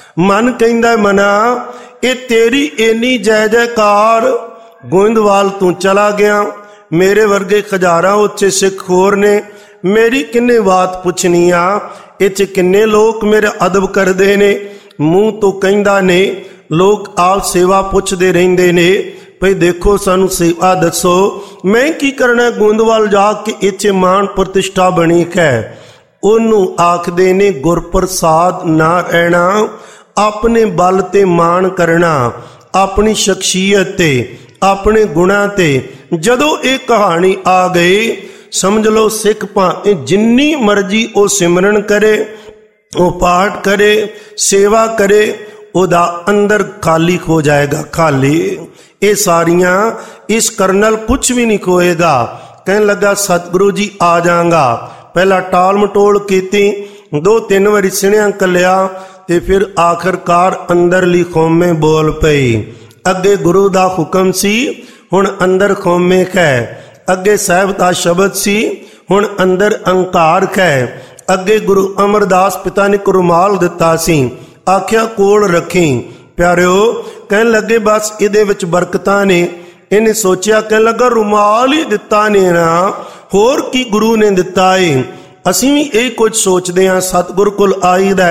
[SPEAKER 1] ਮਨ ਕਹਿੰਦਾ ਮਨਾ, ਇਹ ਤੇਰੀ ਇੰਨੀ ਜੈ ਜੈਕਾਰ, ਗੋਇੰਦਵਾਲ ਤੂੰ ਚਲਾ ਗਿਆ, ਮੇਰੇ ਵਰਗੇ ਹਜ਼ਾਰਾਂ ਉੱਚੇ ਸਿੱਖ ਹੋਰ ਨੇ, ਮੇਰੀ ਕਿੰਨੇ ਬਾਤ ਪੁੱਛਣੀ ਆ, ਇੱਥੇ ਕਿੰਨੇ ਲੋਕ ਮੇਰਾ ਅਦਬ ਕਰਦੇ ਨੇ। ਮੂੰਹ ਤੋਂ ਕਹਿੰਦਾ ਨੇ, ਲੋਕ ਆਪ ਸੇਵਾ ਪੁੱਛਦੇ ਰਹਿੰਦੇ ਨੇ, ਭਈ ਦੇਖੋ ਸਾਨੂੰ ਸੇਵਾ ਦੱਸੋ, ਮੈਂ ਕੀ ਕਰਨਾ ਗੋਇੰਦਵਾਲ ਜਾ ਕੇ, ਇੱਥੇ ਮਾਣ ਪ੍ਰਤਿਸ਼ਠਾ ਬਣੀ ਹੈ। ਉਹਨੂੰ ਆਖਦੇ ਨੇ ਗੁਰਪ੍ਰਸਾਦ ਨਾ ਰਹਿਣਾ, ਆਪਣੇ ਬਲ ਤੇ ਮਾਣ ਕਰਨਾ, ਆਪਣੀ ਸ਼ਖਸੀਅਤ ਤੇ ਆਪਣੇ ਗੁਣਾਂ ਤੇ ਜਦੋਂ ਇਹ ਕਹਾਣੀ ਆ ਗਈ, ਸਮਝ ਲਓ ਸਿੱਖ ਭਾਵੇਂ ਜਿੰਨੀ ਮਰਜ਼ੀ ਉਹ ਸਿਮਰਨ ਕਰੇ, ਉਹ ਪਾਠ ਕਰੇ, ਸੇਵਾ ਕਰੇ, ਉਹਦਾ ਅੰਦਰ ਖਾਲੀ ਹੋ ਜਾਏਗਾ, ਖਾਲੀ। ਇਹ ਸਾਰੀਆਂ ਇਸ ਕਰਨ ਨਾਲ ਕੁਛ ਵੀ ਨਹੀਂ ਖੋਏਗਾ। ਕਹਿਣ ਲੱਗਾ ਸਤਿਗੁਰੂ ਜੀ ਆ ਜਾਵਾਂਗਾ। ਪਹਿਲਾਂ ਟਾਲ ਮਟੋਲ ਕੀਤੀ, 2-3 ਵਾਰੀ ਸਿਣਿਆਂ ਕੱਲਿਆ, ਤੇ ਫਿਰ ਆਖਰਕਾਰ ਅੰਦਰਲੀ ਖੋਮੇ ਬੋਲ ਪਈ। ਅੱਗੇ ਗੁਰੂ ਦਾ ਹੁਕਮ ਸੀ, ਹੁਣ ਅੰਦਰ ਖੋਮੇ ਹੈ। ਅੱਗੇ ਸਾਹਿਬ ਦਾ ਸ਼ਬਦ ਸੀ, ਹੁਣ ਅੰਦਰ ਅਹੰਕਾਰ ਹੈ। ਅੱਗੇ ਗੁਰੂ ਅਮਰਦਾਸ ਪਿਤਾ ਨੇ ਰੁਮਾਲ ਦਿੱਤਾ ਸੀ, ਆਖਿਆ ਕੋਲ ਰੱਖੀ। ਪਿਆਰਿਓ, ਕਹਿਣ ਲੱਗੇ ਬਸ ਇਹਦੇ ਵਿੱਚ ਬਰਕਤਾਂ ਨੇ। ਇਹਨੇ ਸੋਚਿਆ, ਕਹਿਣ ਲੱਗਾ ਰੁਮਾਲ ਹੀ ਦਿੱਤਾ ਨੇ ਨਾ, ਹੋਰ ਕੀ ਗੁਰੂ ਨੇ ਦਿੱਤਾ ਏ। ਅਸੀਂ ਵੀ ਇਹ ਕੁਝ ਸੋਚਦੇ ਹਾਂ, ਸਤਿਗੁਰ ਕੋਲ ਆਈਦਾ,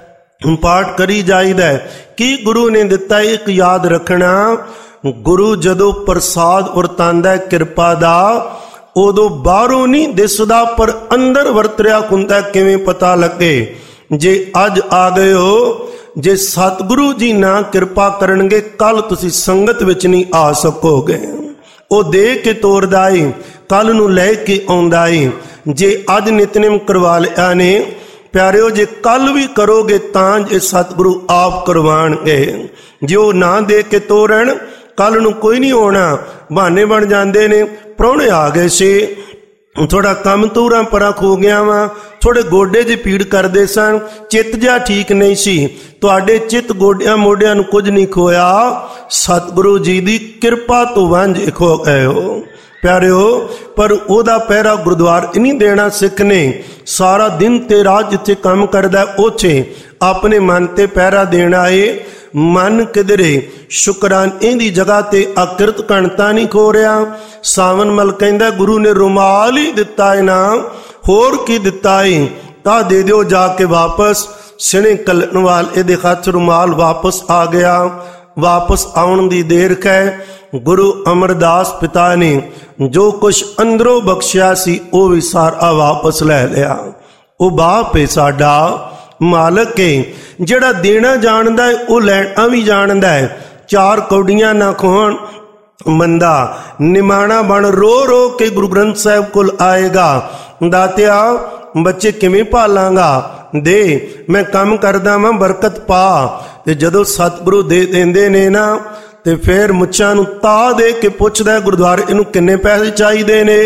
[SPEAKER 1] ਪਾਠ ਕਰੀ ਜਾਈਦਾ, ਕੀ ਗੁਰੂ ਨੇ ਦਿੱਤਾ। ਇੱਕ ਯਾਦ ਰੱਖਣਾ, ਗੁਰੂ ਜਦੋਂ ਪ੍ਰਸਾਦ ਵਰਤਾਂਦਾ ਕਿਰਪਾ ਦਾ, ਉਦੋਂ ਬਾਹਰੋਂ ਨਹੀਂ ਦਿਸਦਾ, ਪਰ ਅੰਦਰ ਵਰਤ ਰਿਹਾ ਹੁੰਦਾ। ਕਿਵੇਂ ਪਤਾ ਲੱਗੇ? ਜੇ ਅੱਜ ਆ ਗਏ ਹੋ, ਜੇ ਸਤਿਗੁਰੂ ਜੀ ਨਾ ਕਿਰਪਾ ਕਰਨਗੇ, ਕੱਲ ਤੁਸੀਂ ਸੰਗਤ ਵਿੱਚ ਨਹੀਂ ਆ ਸਕੋਗੇ। ਉਹ ਦੇ ਕੇ ਤੋਰਦਾ ਏ, ਕੱਲ ਨੂੰ ਲੈ ਕੇ ਆਉਂਦਾ ਏ। ਜੇ ਅੱਜ ਨਿਤਨੇਮ ਕਰਵਾ ਲਿਆ ਨੇ ਪਿਆਰਿਓ, ਜੇ ਕੱਲ ਵੀ ਕਰੋਗੇ ਤਾਂ ਜੇ ਸਤਿਗੁਰੂ ਆਪ ਕਰਵਾਣਗੇ। ਜੇ ਉਹ ਨਾ ਦੇ ਕੇ ਤੋਰਨ, ਕੱਲ ਨੂੰ ਕੋਈ ਨਹੀਂ ਹੋਣਾ। ਬਹਾਨੇ ਬਣ ਜਾਂਦੇ ਨੇ, ਪ੍ਰਾਹੁਣੇ ਆ ਗਏ ਸੀ, ਥੋੜਾ ਕੰਮ ਤੂਰਾਂ ਪਰਾਂ ਖੋ ਗਿਆ ਵਾ, ਥੋੜੇ ਗੋਡੇ ਦੀ ਪੀੜ ਕਰਦੇ ਸਨ, ਚਿੱਤ ਜਿਹਾ ਠੀਕ ਨਹੀਂ ਸੀ। ਤੁਹਾਡੇ ਚਿੱਤ ਗੋਡਿਆਂ ਮੋਢਿਆਂ ਨੂੰ ਕੁਝ ਨਹੀਂ ਖੋਇਆ, ਸਤਿਗੁਰੂ ਜੀ ਦੀ ਕਿਰਪਾ ਤੋਂ ਵਾਂਝ ਖੋ ਗਏ ਹੋ ਪਿਆਰਿਓ। ਪਰ ਉਹਦਾ ਪਹਿਰਾ ਗੁਰਦੁਆਰੇ ਨਹੀਂ ਦੇਣਾ ਸਿੱਖ ਨੇ। ਸਾਰਾ ਦਿਨ ਤੇ ਰਾਤ ਜਿੱਥੇ ਕੰਮ ਕਰਦਾ, ਉੱਥੇ ਆਪਣੇ ਮਨ ਤੇ ਪਹਿਰਾ ਦੇਣਾ ਏ। ਮਨ ਕਿਧਰੇ ਸ਼ੁਕਰਾਨੇ ਦੀ ਜਗ੍ਹਾ ਤੇ ਅਕਿਰਤ ਕਣਤਾ ਨਹੀਂ ਖੋ ਰਿਹਾ। ਸਾਵਨ ਮਲ ਕਹਿੰਦਾ ਗੁਰੂ ਨੇ ਰੁਮਾਲ ਹੀ ਦਿੱਤਾ ਏ ਨਾ, ਹੋਰ ਕੀ ਦਿੱਤਾ ਏ, ਤਾਂ ਦੇ ਦਿਓ ਜਾ ਕੇ ਵਾਪਸ। ਸਿਣੇ ਕੱਲਣ ਵਾਲੇ ਦੇ ਹੱਥ ਰੁਮਾਲ ਵਾਪਸ ਆ ਗਿਆ। ਵਾਪਸ ਆਉਣ ਦੀ ਦੇਰ ਹੈ। ਗੁਰੂ ਅਮਰਦਾਸ ਪਿਤਾ ਨੇ ਜੋ ਕੁਛ ਅੰਦਰੋਂ ਬਖਸ਼ਿਆ ਸੀ, ਉਹ ਵੀ ਸਾਰਾ ਵਾਪਸ ਲੈ ਲਿਆ। ਉਹ ਬਾਪ ਏ ਸਾਡਾ, ਮਾਲਕ ਏ, ਜਿਹੜਾ ਦੇਣਾ ਜਾਣਦਾ ਹੈ ਉਹ ਲੈਣਾ ਵੀ ਜਾਣਦਾ ਹੈ। 4 ਕੌਡੀਆਂ ਨਾ ਖੋਣ ਮੰਦਾ, ਨਿਮਾਣਾ ਬਣ ਰੋ ਰੋ ਕੇ ਗੁਰੂ ਗ੍ਰੰਥ ਸਾਹਿਬ ਕੋਲ ਆਏਗਾ। ਦਾਤਿਆ ਬੱਚੇ ਕਿਵੇਂ ਪਾਲਾਂਗਾ, ਦੇ ਮੈਂ ਕੰਮ ਕਰਦਾ ਵਾਂ, ਬਰਕਤ ਪਾ। ਤੇ ਜਦੋਂ ਸਤਿਗੁਰੂ ਦੇ ਦਿੰਦੇ ਨੇ ਨਾ, ਤੇ ਫਿਰ ਮੁੱਛਾਂ ਨੂੰ ਤਾ ਦੇ ਕੇ ਪੁੱਛਦਾ ਗੁਰਦੁਆਰੇ ਇਹਨੂੰ ਕਿੰਨੇ ਪੈਸੇ ਚਾਹੀਦੇ ਨੇ।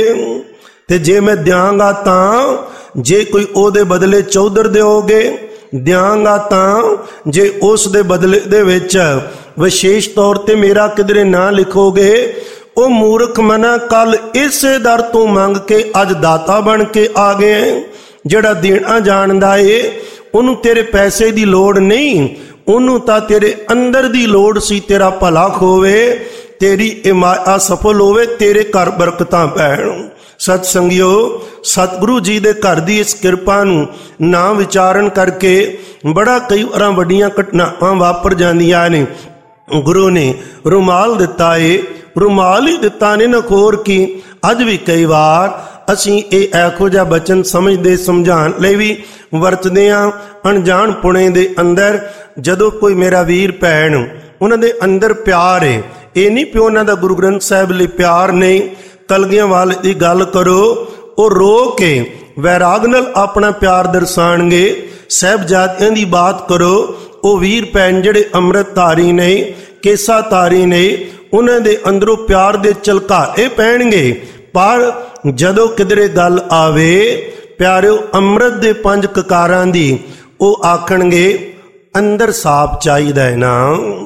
[SPEAKER 1] ਤੇ ਜੇ ਮੈਂ ਦਿਆਂਗਾ ਤਾਂ, ਜੇ ਕੋਈ ਉਹਦੇ ਬਦਲੇ ਚੌਧਰ ਦਿਓਗੇ ਦਿਆਂਗਾ ਤਾਂ, ਜੇ ਉਸ ਦੇ ਬਦਲੇ ਦੇ ਵਿੱਚ ਵਿਸ਼ੇਸ਼ ਤੌਰ ਤੇ ਮੇਰਾ ਕਿਧਰੇ ਨਾਂ ਲਿਖੋਗੇ। ਉਹ ਮੂਰਖ ਮਨਾ, ਕੱਲ ਇਸੇ ਦਰ ਤੋਂ ਮੰਗ ਕੇ ਅੱਜ ਦਾਤਾ ਬਣ ਕੇ ਆ ਗਏ। ਜਿਹੜਾ ਦੇਣਾ ਜਾਣਦਾ ਏ, ਉਹਨੂੰ ਤੇਰੇ ਪੈਸੇ ਦੀ ਲੋੜ ਨਹੀਂ, ਉਹਨੂੰ ਤਾਂ ਤੇਰੇ ਅੰਦਰ ਦੀ ਲੋੜ ਸੀ। ਤੇਰਾ ਭਲਾ ਹੋਵੇ, ਤੇਰੀ ਇਹ ਮਾਇਆ ਸਫਲ ਹੋਵੇ, ਤੇਰੇ ਘਰ ਬਰਕਤਾਂ ਪੈਣ। ਸਤ ਸੰਗਿਓ, ਸਤਿਗੁਰੂ ਜੀ ਦੇ ਘਰ ਦੀ ਇਸ ਕਿਰਪਾ ਨੂੰ ਨਾ ਵਿਚਾਰਨ ਕਰਕੇ ਬੜਾ ਕਈ ਵਾਰਾਂ ਵੱਡੀਆਂ ਘਟਨਾਵਾਂ ਵਾਪਰ ਜਾਂਦੀਆਂ ਨੇ। ਗੁਰੂ ਨੇ ਰੁਮਾਲ ਦਿੱਤਾ ਏ, ਰੁਮਾਲ ਹੀ ਦਿੱਤਾ ਨੇ, ਨਖੋਰ ਕੀ। ਅੱਜ ਵੀ ਕਈ ਵਾਰ ਅਸੀਂ ਇਹ ਇਹੋ ਜਿਹਾ ਬਚਨ ਸਮਝਦੇ ਸਮਝਾਉਣ ਲਈ ਵੀ ਵਰਤਦੇ ਹਾਂ। ਅਣਜਾਣ ਪੁਣੇ ਦੇ ਅੰਦਰ ਜਦੋਂ ਕੋਈ ਮੇਰਾ ਵੀਰ ਭੈਣ, ਉਹਨਾਂ ਦੇ ਅੰਦਰ ਪਿਆਰ ਏ, ਇਹ ਨਹੀਂ ਪਿਓ ਉਹਨਾਂ ਦਾ ਗੁਰੂ ਗ੍ਰੰਥ ਸਾਹਿਬ ਲਈ ਪਿਆਰ ਨਹੀਂ। ਕਲਗੀਆਂ ਵਾਲੇ ਦੀ ਗੱਲ ਕਰੋ, ਉਹ ਰੋ ਕੇ ਵੈਰਾਗ ਨਾਲ ਆਪਣਾ ਪਿਆਰ ਦਰਸਾਣਗੇ। ਸਾਹਿਬਜ਼ਾਦਿਆਂ ਦੀ ਬਾਤ ਕਰੋ, ਉਹ ਵੀਰ ਭੈਣ ਜਿਹੜੇ ਅੰਮ੍ਰਿਤ ਧਾਰੀ ਨੇ, ਕੇਸਾ ਧਾਰੀ ਨੇ, ਉਹਨਾਂ ਦੇ ਅੰਦਰੋਂ ਪਿਆਰ ਦੇ ਝਲਕਾਰੇ ਪੈਣਗੇ। ਪਰ ਜਦੋਂ ਕਿਧਰੇ ਗੱਲ ਆਵੇ ਪਿਆਰਿਓ ਅੰਮ੍ਰਿਤ ਦੇ 5 ਕਕਾਰਾਂ ਦੀ, ਉਹ ਆਖਣਗੇ ਅੰਦਰ ਸਾਫ ਚਾਹੀਦਾ ਹੈ ਨਾ।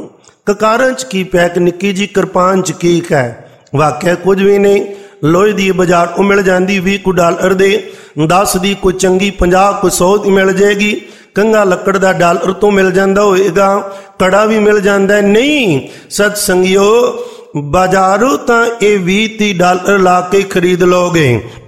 [SPEAKER 1] ਕਕਾਰਾਂ 'ਚ ਕੀ ਪੈਕ, ਨਿੱਕੀ ਜੀ ਕਿਰਪਾਨ 'ਚ ਕੀ ਹੈ, ਵਾਕਿਆ ਕੁਝ ਵੀ ਨਹੀਂ। ਲੋਹੇ ਦੀ ਬਾਜ਼ਾਰ ਉਹ ਮਿਲ ਜਾਂਦੀ $20 ਦੇ, 10 ਦੀ ਕੋਈ ਚੰਗੀ, 50 ਕੋਈ 100 ਦੀ ਮਿਲ ਜਾਏਗੀ। ਕੰਘਾ ਲੱਕੜ ਦਾ $1 ਤੋਂ ਮਿਲ ਜਾਂਦਾ ਹੋਏਗਾ, ਕੜਾ ਵੀ ਮਿਲ ਜਾਂਦਾ ਨਹੀਂ। ਸਤ ਸੰਗਿਓ, ਬਾਜ਼ਾਰੋਂ ਤਾਂ ਇਹ $20-30 ਲਾ ਕੇ ਖਰੀਦ ਲੋਗੇ,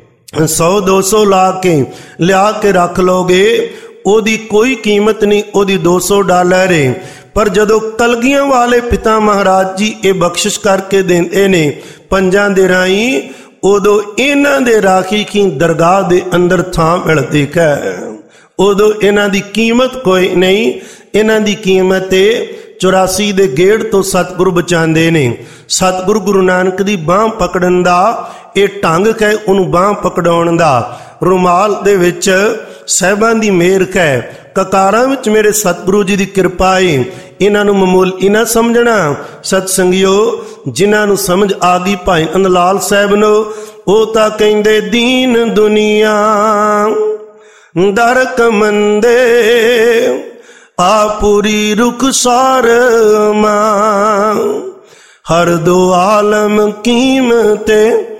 [SPEAKER 1] 100-200 ਲਾ ਕੇ ਲਿਆ ਕੇ ਰੱਖ ਲੋਗੇ, ਉਹਦੀ ਕੋਈ ਕੀਮਤ ਨਹੀਂ, ਉਹਦੀ $200 ਏ। ਪਰ ਜਦੋਂ ਕਲਗੀਆਂ ਵਾਲੇ ਪਿਤਾ ਮਹਾਰਾਜ ਜੀ ਇਹ ਬਖਸ਼ਿਸ਼ ਕਰਕੇ ਦਿੰਦੇ ਨੇ ਪੰਜਾਂ ਦੇ ਰਾਹੀਂ, ਉਦੋਂ ਇਹਨਾਂ ਦੇ ਰਾਖੀ ਕੀ ਦਰਗਾਹ ਦੇ ਅੰਦਰ ਥਾਂ ਮਿਲਦੀ ਹੈ। ਉਦੋਂ ਇਹਨਾਂ ਦੀ ਕੀਮਤ ਕੋਈ ਨਹੀਂ, ਇਹਨਾਂ ਦੀ ਕੀਮਤ ਏ 84 ਦੇ ਗੇੜ ਤੋਂ ਸਤਿਗੁਰੂ ਬਚਾਉਂਦੇ ਨੇ। ਸਤਿਗੁਰੂ ਗੁਰੂ ਨਾਨਕ ਦੀ ਬਾਂਹ ਪਕੜਨ ਦਾ ਇਹ ਢੰਗ ਹੈ, ਉਹਨੂੰ ਬਾਂਹ ਪਕੜਾਉਣ ਦਾ। ਰੁਮਾਲ ਦੇ ਵਿੱਚ ਸਾਹਿਬਾਂ ਦੀ ਮਿਹਰ ਹੈ, ਕਕਾਰਾਂ ਵਿੱਚ ਮੇਰੇ ਸਤਿਗੁਰੂ ਜੀ ਦੀ ਕਿਰਪਾ ਏ। ਇਹਨਾਂ ਨੂੰ ਮਾਮੂਲੀ ਨਾ ਸਮਝਣਾ ਸਤ ਸੰਗਿਓ। ਜਿਨ੍ਹਾਂ ਨੂੰ ਸਮਝ ਆ ਗਈ ਭਾਈ ਅੰਦਲਾਲ ਸਾਹਿਬ ਨੂੰ, ਉਹ ਤਾਂ ਕਹਿੰਦੇ ਦੀਨ ਦੁਨੀਆ ਦਰ ਕਮੰਦੇ ਆ ਪੂਰੀ ਰੁਖਸਾਰ ਮਾਂ ਹਰ ਦੋ ਆਲਮ ਕੀਮਤੇ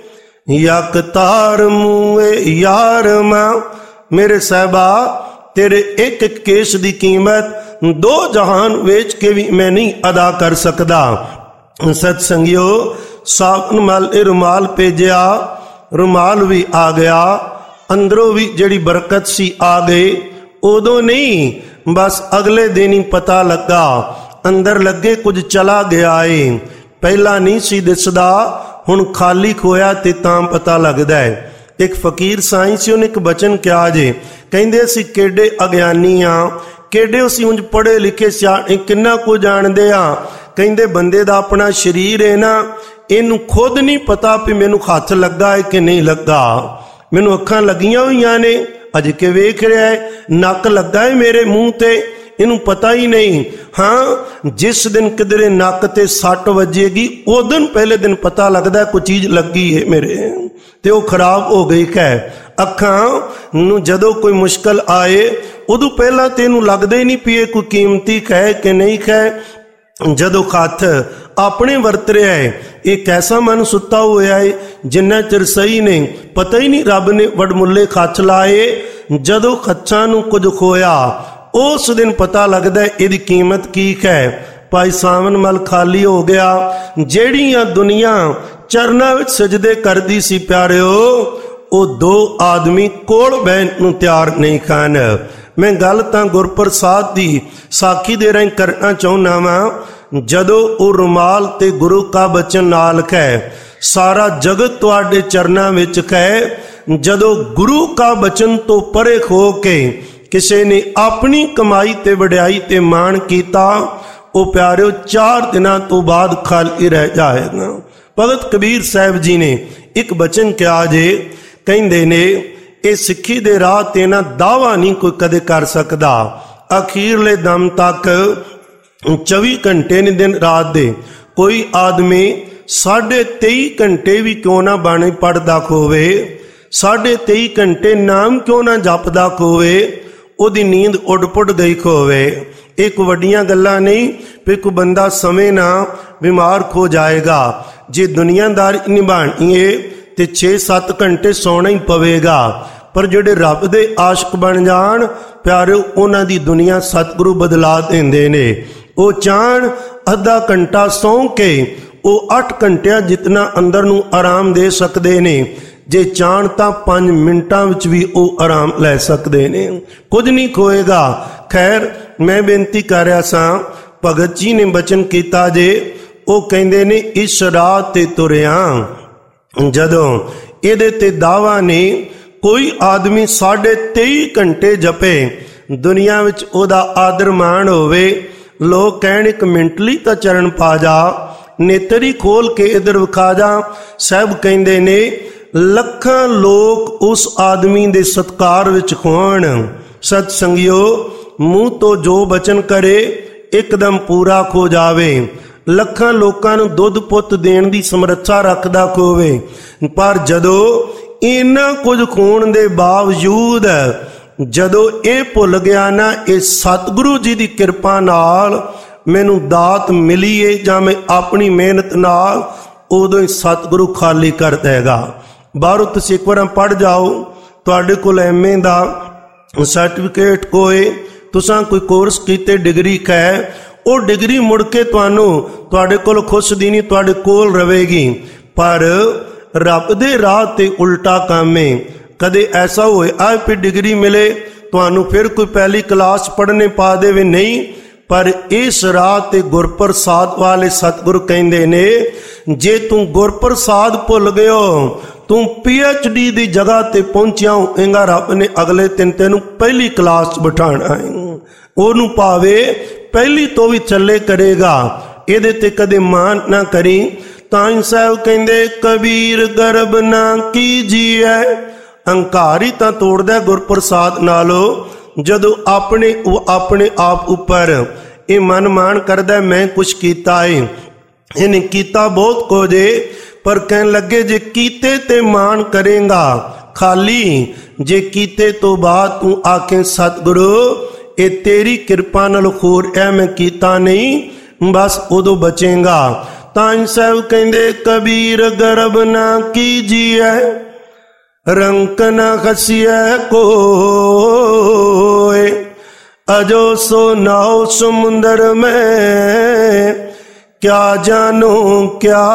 [SPEAKER 1] ਯਕ ਤਾਰ ਮੂਏ ਯਾਰ ਮਾਂ। ਮੇਰੇ ਸਾਹਿਬਾ ਤੇਰੇ ਇੱਕ ਇੱਕ ਕੇਸ ਦੀ ਕੀਮਤ 2 ਜਹਾਨ ਵੇਚ ਕੇ ਵੀ ਮੈਂ ਨਹੀਂ ਅਦਾ ਕਰ ਸਕਦਾ। ਸਤ ਸੰਗਿਓ ਸਾਬਨ ਮਲ ਇਹ ਰੁਮਾਲ ਭੇਜਿਆ, ਰੁਮਾਲ ਵੀ ਆ ਗਿਆ, ਅੰਦਰੋਂ ਵੀ ਜਿਹੜੀ ਬਰਕਤ ਸੀ ਆ ਗਈ। ਉਦੋਂ ਨਹੀਂ, ਬਸ ਅਗਲੇ ਦਿਨ ਹੀ ਪਤਾ ਲੱਗਾ ਅੰਦਰ ਲੱਗੇ ਕੁਝ ਚਲਾ ਗਿਆ ਏ। ਪਹਿਲਾਂ ਨਹੀਂ ਸੀ ਦਿਸਦਾ, ਹੁਣ ਖਾਲੀ ਖੋਇਆ ਤੇ ਤਾਂ ਪਤਾ ਲੱਗਦਾ ਹੈ। ਇੱਕ ਫਕੀਰ ਸਾਈਂ ਸੀ, ਉਹਨੇ ਇੱਕ ਬਚਨ ਕਿਹਾ ਜੇ, ਕਹਿੰਦੇ ਅਸੀਂ ਕਿਹੜੇ ਅਗਿਆਨੀ ਆ, ਕਿਹੜੇ ਅਸੀਂ ਉਂਝ ਪੜ੍ਹੇ ਲਿਖੇ ਸਿਆਣੇ, ਕਿੰਨਾ ਕੁ ਜਾਣਦੇ ਆ। ਕਹਿੰਦੇ ਬੰਦੇ ਦਾ ਆਪਣਾ ਸਰੀਰ ਹੈ ਨਾ, ਇਹਨੂੰ ਖੁਦ ਨਹੀਂ ਪਤਾ ਵੀ ਮੈਨੂੰ ਹੱਥ ਲੱਗਾ ਹੈ ਕਿ ਨਹੀਂ ਲੱਗਾ, ਮੈਨੂੰ ਅੱਖਾਂ ਲੱਗੀਆਂ ਹੋਈਆਂ ਨੇ ਅਜੇ ਕਿ ਵੇਖ ਰਿਹਾ ਹੈ, ਨੱਕ ਲੱਗਾ ਹੈ ਮੇਰੇ ਮੂੰਹ ਤੇ, ਇਹਨੂੰ ਪਤਾ ਹੀ ਨਹੀਂ। ਹਾਂ, ਜਿਸ ਦਿਨ ਕਿਧਰੇ ਨੱਕ ਤੇ ਸੱਟ ਵੱਜੇਗੀ ਉਸ ਦਿਨ ਪਹਿਲੇ ਦਿਨ ਪਤਾ ਲੱਗਦਾ ਕੋਈ ਚੀਜ਼ ਲੱਗੀ ਹੈ ਮੇਰੇ, ਤੇ ਉਹ ਖਰਾਬ ਹੋ ਗਈ ਹੈ। ਅੱਖਾਂ ਨੂੰ ਜਦੋਂ ਕੋਈ ਮੁਸ਼ਕਲ ਆਏ ਉਦੋਂ ਪਹਿਲਾਂ ਤੇ ਇਹਨੂੰ ਲੱਗਦਾ ਹੀ ਨਹੀਂ ਵੀ ਇਹ ਕੋਈ ਕੀਮਤੀ ਹੈ ਕਿ ਨਹੀਂ ਹੈ। ਜਦੋਂ ਹੱਥ ਆਪਣੇ ਵਰਤ ਰਿਹਾ ਹੈ, ਇਹ ਕੈਸਾ ਮਨ ਸੁੱਤਾ ਹੋਇਆ ਹੈ, ਜਿੰਨਾ ਚਿਰ ਸਹੀ ਨਹੀਂ ਪਤਾ ਹੀ ਨਹੀਂ ਰੱਬ ਨੇ ਵਡਮੁੱਲੇ ਖੱਚ ਲਾਏ। ਜਦੋਂ ਖੱਚਾਂ ਨੂੰ ਕੁਝ ਖੋਇਆ ਉਸ ਦਿਨ ਪਤਾ ਲੱਗਦਾ ਇਹਦੀ ਕੀਮਤ ਕੀ ਹੈ। ਭਾਈ ਸਾਵਨ ਮਲ ਖਾਲੀ ਹੋ ਗਿਆ। ਜਿਹੜੀਆਂ ਦੁਨੀਆ ਚਰਨਾਂ ਵਿੱਚ ਸਜਦੇ ਕਰਦੀ ਸੀ ਪਿਆਰਿਓ, ਉਹ 2 ਆਦਮੀ ਕੋਲ ਬਹਿਣ ਨੂੰ ਤਿਆਰ ਨਹੀਂ ਹਨ। ਮੈਂ ਗੱਲ ਤਾਂ ਗੁਰਪ੍ਰਸਾਦ ਦੀ ਸਾਖੀ ਦੇ ਰਾਹੀਂ ਕਰਨਾ ਚਾਹੁੰਦਾ ਵਾਂ। ਜਦੋਂ ਉਹ ਰੁਮਾਲ ਤੇ ਗੁਰੂ ਕਾ ਬਚਨ ਨਾਲ ਹੈ, ਸਾਰਾ ਜਗਤ ਤੁਹਾਡੇ ਚਰਨਾਂ ਵਿੱਚ ਹੈ। ਜਦੋਂ ਗੁਰੂ ਕਾ ਬਚਨ ਤੋਂ ਪਰੇ ਹੋ ਕੇ ਕਿਸੇ ਨੇ ਆਪਣੀ ਕਮਾਈ ਤੇ ਵਡਿਆਈ ਤੇ ਮਾਣ ਕੀਤਾ, ਉਹ ਪਿਆਰਿਓ 4 ਦਿਨਾਂ ਤੋਂ ਬਾਅਦ ਖਾਲੀ ਰਹਿ ਜਾਏਗਾ। ਭਗਤ ਕਬੀਰ ਸਾਹਿਬ ਜੀ ਨੇ ਇੱਕ ਬਚਨ ਕਿਹਾ ਜੇ, ਕਹਿੰਦੇ ਨੇ ਇਹ ਸਿੱਖੀ ਦੇ ਰਾਹ ਤੇ ਨਾ ਦਾਵਾ ਨਹੀਂ ਕੋਈ ਕਦੇ ਕਰ ਸਕਦਾ। ਅਖੀਰਲੇ ਦਮ ਤੱਕ 24 ਘੰਟੇ ਨੇ ਦਿਨ ਰਾਤ ਦੇ, ਕੋਈ ਆਦਮੀ 23.5 ਘੰਟੇ ਵੀ ਕਿਉਂ ਨਾ ਬਾਣੀ ਪੜ੍ਹਦਾ ਹੋਵੇ, 23.5 ਘੰਟੇ ਨਾਮ ਕਿਉਂ ਨਾ ਜਪਦਾ ਹੋਵੇ, ਉਹਦੀ ਨੀਂਦ ਉੱਡ ਪੁੱਡ ਗਈ ਹੋਵੇ। ਇਹ ਕੋਈ ਵੱਡੀਆਂ ਗੱਲਾਂ ਨਹੀਂ ਵੀ ਕੋਈ ਬੰਦਾ ਸਮੇਂ ਨਾ ਬਿਮਾਰ ਹੋ ਜਾਏਗਾ। ਜੇ ਦੁਨੀਆਦਾਰੀ ਨਿਭਾਣੀ ਏ ਤੇ 6-7 ਘੰਟੇ ਸੌਣਾ ਹੀ ਪਵੇਗਾ। ਪਰ ਜਿਹੜੇ ਰੱਬ ਦੇ ਆਸ਼ਿਕ ਬਣ ਜਾਣ ਪਿਆਰਿਓ, ਉਹਨਾਂ ਦੀ ਦੁਨੀਆ ਸਤਿਗੁਰੂ ਬਦਲਾ ਦਿੰਦੇ ਨੇ। ਉਹ ਚਾਹਣ ਅੱਧਾ ਘੰਟਾ ਸੌਂ ਕੇ ਉਹ 8 ਘੰਟਿਆਂ ਜਿਤਨਾ ਅੰਦਰ ਨੂੰ ਆਰਾਮ ਦੇ ਸਕਦੇ ਨੇ। ਜੇ ਚਾਹਣ ਤਾਂ 5 ਮਿੰਟਾਂ ਵਿੱਚ ਵੀ ਉਹ ਆਰਾਮ ਲੈ ਸਕਦੇ ਨੇ, ਕੁਝ ਨਹੀਂ ਖੋਏਗਾ। ਖੈਰ, ਮੈਂ ਬੇਨਤੀ ਕਰ ਰਿਹਾ ਸਾਂ, ਭਗਤ ਜੀ ਨੇ ਬਚਨ ਕੀਤਾ ਜੇ, ਉਹ ਕਹਿੰਦੇ ਨੇ ਇਸ ਰਾਹ ਤੇ ਤੁਰਿਆ। ਜਦੋਂ ਇਹਦੇ ਤੇ ਦਾਵਾ ਨੇ ਕੋਈ ਆਦਮੀ 23.5 ਘੰਟੇ ਜਪੇ, ਦੁਨੀਆ ਵਿੱਚ ਉਹਦਾ ਆਦਰ ਮਾਣ ਹੋਵੇ, ਲੋਕ ਕਹਿਣ 1 ਮਿੰਟ ਲਈ ਤਾਂ ਚਰਨ ਪਾ ਜਾ, ਨੇਤਰੀ ਖੋਲ ਕੇ ਇਧਰ ਵਿਖਾ ਜਾ। ਸਾਹਿਬ ਕਹਿੰਦੇ ਨੇ ਲੱਖਾਂ ਲੋਕ ਉਸ ਆਦਮੀ ਦੇ ਸਤਕਾਰ ਵਿੱਚ ਹੋਣ। ਸਤ ਸੰਗਿਓ, ਮੂੰਹ ਤੋਂ ਜੋ ਬਚਨ ਕਰੇ ਇੱਕਦਮ ਪੂਰਾ ਹੋ ਜਾਵੇ। ਲੱਖਾਂ ਲੋਕਾਂ ਨੂੰ ਦੁੱਧ ਪੁੱਤ ਦੇਣ ਦੀ ਸਮਰੱਥਾ ਰੱਖਦਾ ਹੋਵੇ, ਪਰ ਜਦੋਂ ਇੰਨਾ ਕੁਝ ਹੋਣ ਦੇ ਬਾਵਜੂਦ ਜਦੋਂ ਇਹ ਭੁੱਲ ਗਿਆ ਨਾ, ਇਹ ਸਤਿਗੁਰੂ ਜੀ ਦੀ ਕਿਰਪਾ ਨਾਲ ਮੈਨੂੰ ਦਾਤ ਮਿਲੀ ਏ ਜਾਂ ਮੈਂ ਆਪਣੀ ਮਿਹਨਤ ਨਾਲ, ਉਦੋਂ ਹੀ ਸਤਿਗੁਰੂ ਖਾਲੀ ਕਰ ਦੇਗਾ। ਬਾਹਰੋਂ ਤੁਸੀਂ ਇੱਕ ਵਾਰ ਪੜ੍ਹ ਜਾਓ, ਤੁਹਾਡੇ ਕੋਲ ਐਮਏ ਦਾ ਸਰਟੀਫਿਕੇਟ ਹੋਏ, ਤੁਸੀਂ ਕੋਈ ਕੋਰਸ ਕੀਤੇ, ਡਿਗਰੀ ਹੈ, ਉਹ ਡਿਗਰੀ ਮੁੜ ਕੇ ਤੁਹਾਡੇ ਕੋਲ ਖੁਸ਼ਦੀ ਨਹੀਂ, ਤੁਹਾਡੇ ਕੋਲ ਰਹੇਗੀ। ਪਰ ਰੱਬ ਦੇ ਰਾਹ ਤੇ ਉਲਟਾ ਕੰਮ ਹੈ। ਕਦੇ ਐਸਾ ਹੋਏ ਆ ਫਿਰ ਡਿਗਰੀ ਮਿਲੇ ਤੁਹਾਨੂੰ ਫਿਰ ਕੋਈ ਪਹਿਲੀ ਕਲਾਸ ਪੜ੍ਹਨੇ ਪਾ ਦੇਵੇ, ਨਹੀਂ। ਪਰ ਇਸ ਰਾਹ ਤੇ ਗੁਰਪ੍ਰਸਾਦ ਵਾਲੇ ਸਤਿਗੁਰੂ ਕਹਿੰਦੇ ਨੇ, ਜੇ ਤੂੰ ਗੁਰਪ੍ਰਸਾਦ ਭੁੱਲ ਗਿਓ, ਤੂੰ PhD ਦੀ ਜਗ੍ਹਾ ਤੇ ਪਹੁੰਚਿਆ ਹੋਏਗਾ, ਰੱਬ ਨੇ ਅਗਲੇ ਦਿਨ ਤੈਨੂੰ ਪਹਿਲੀ ਕਲਾਸ ਬਿਠਾਣਾ ਹੈ। ਉਹਨੂੰ ਭਾਵੇਂ ਪਹਿਲੀ ਤੋਂ ਵੀ ਥੱਲੇ ਕਰੇਗਾ, ਇਹਦੇ ਤੇ ਕਦੇ ਮਾਨ ਨਾ ਕਰੀ। ਤਾਂ ਸਾਹਿਬ ਕਹਿੰਦੇ ਕਬੀਰ ਗਰਬ ਨਾ ਕੀਜੀਐ, ਅਹੰਕਾਰ ਹੀ ਤਾਂ ਤੋੜਦਾ ਗੁਰਪ੍ਰਸਾਦ ਨਾਲੋਂ। ਜਦੋਂ ਆਪਣੇ ਆਪ ਉੱਪਰ ਇਹ ਮਨ ਮਾਨ ਕਰਦਾ ਮੈਂ ਕੁਛ ਕੀਤਾ ਏ, ਇਹਨੇ ਕੀਤਾ ਬਹੁਤ ਕੁਝ ਏ, ਪਰ ਕਹਿਣ ਲੱਗੇ ਜੇ ਕੀਤੇ ਤੇ ਮਾਨ ਕਰੇਗਾ ਖਾਲੀ, ਜੇ ਕੀਤੇ ਤੋਂ ਬਾਅਦ ਤੂੰ ਆਖੇ ਸਤਿਗੁਰੂ ਇਹ ਤੇਰੀ ਕਿਰਪਾ ਨਾਲ ਹੋਰ ਐ ਮੈਂ ਕੀਤਾ ਨਹੀਂ, ਬਸ ਉਦੋਂ ਬਚੇਗਾ। ਤਾਂ ਸਾਹਿਬ ਕਹਿੰਦੇ ਕਬੀਰ ਗਰਬ ਨਾ ਕੀਜੀਐ, ਰੰਕ ਨਾ ਖਸੀਐ ਕੋਇ, ਅਜੋ ਸੋ ਨਾਉ ਸਮੁੰਦਰ ਮੈਂ, ਕਿਆ ਜਾਨੋ ਕਿਆ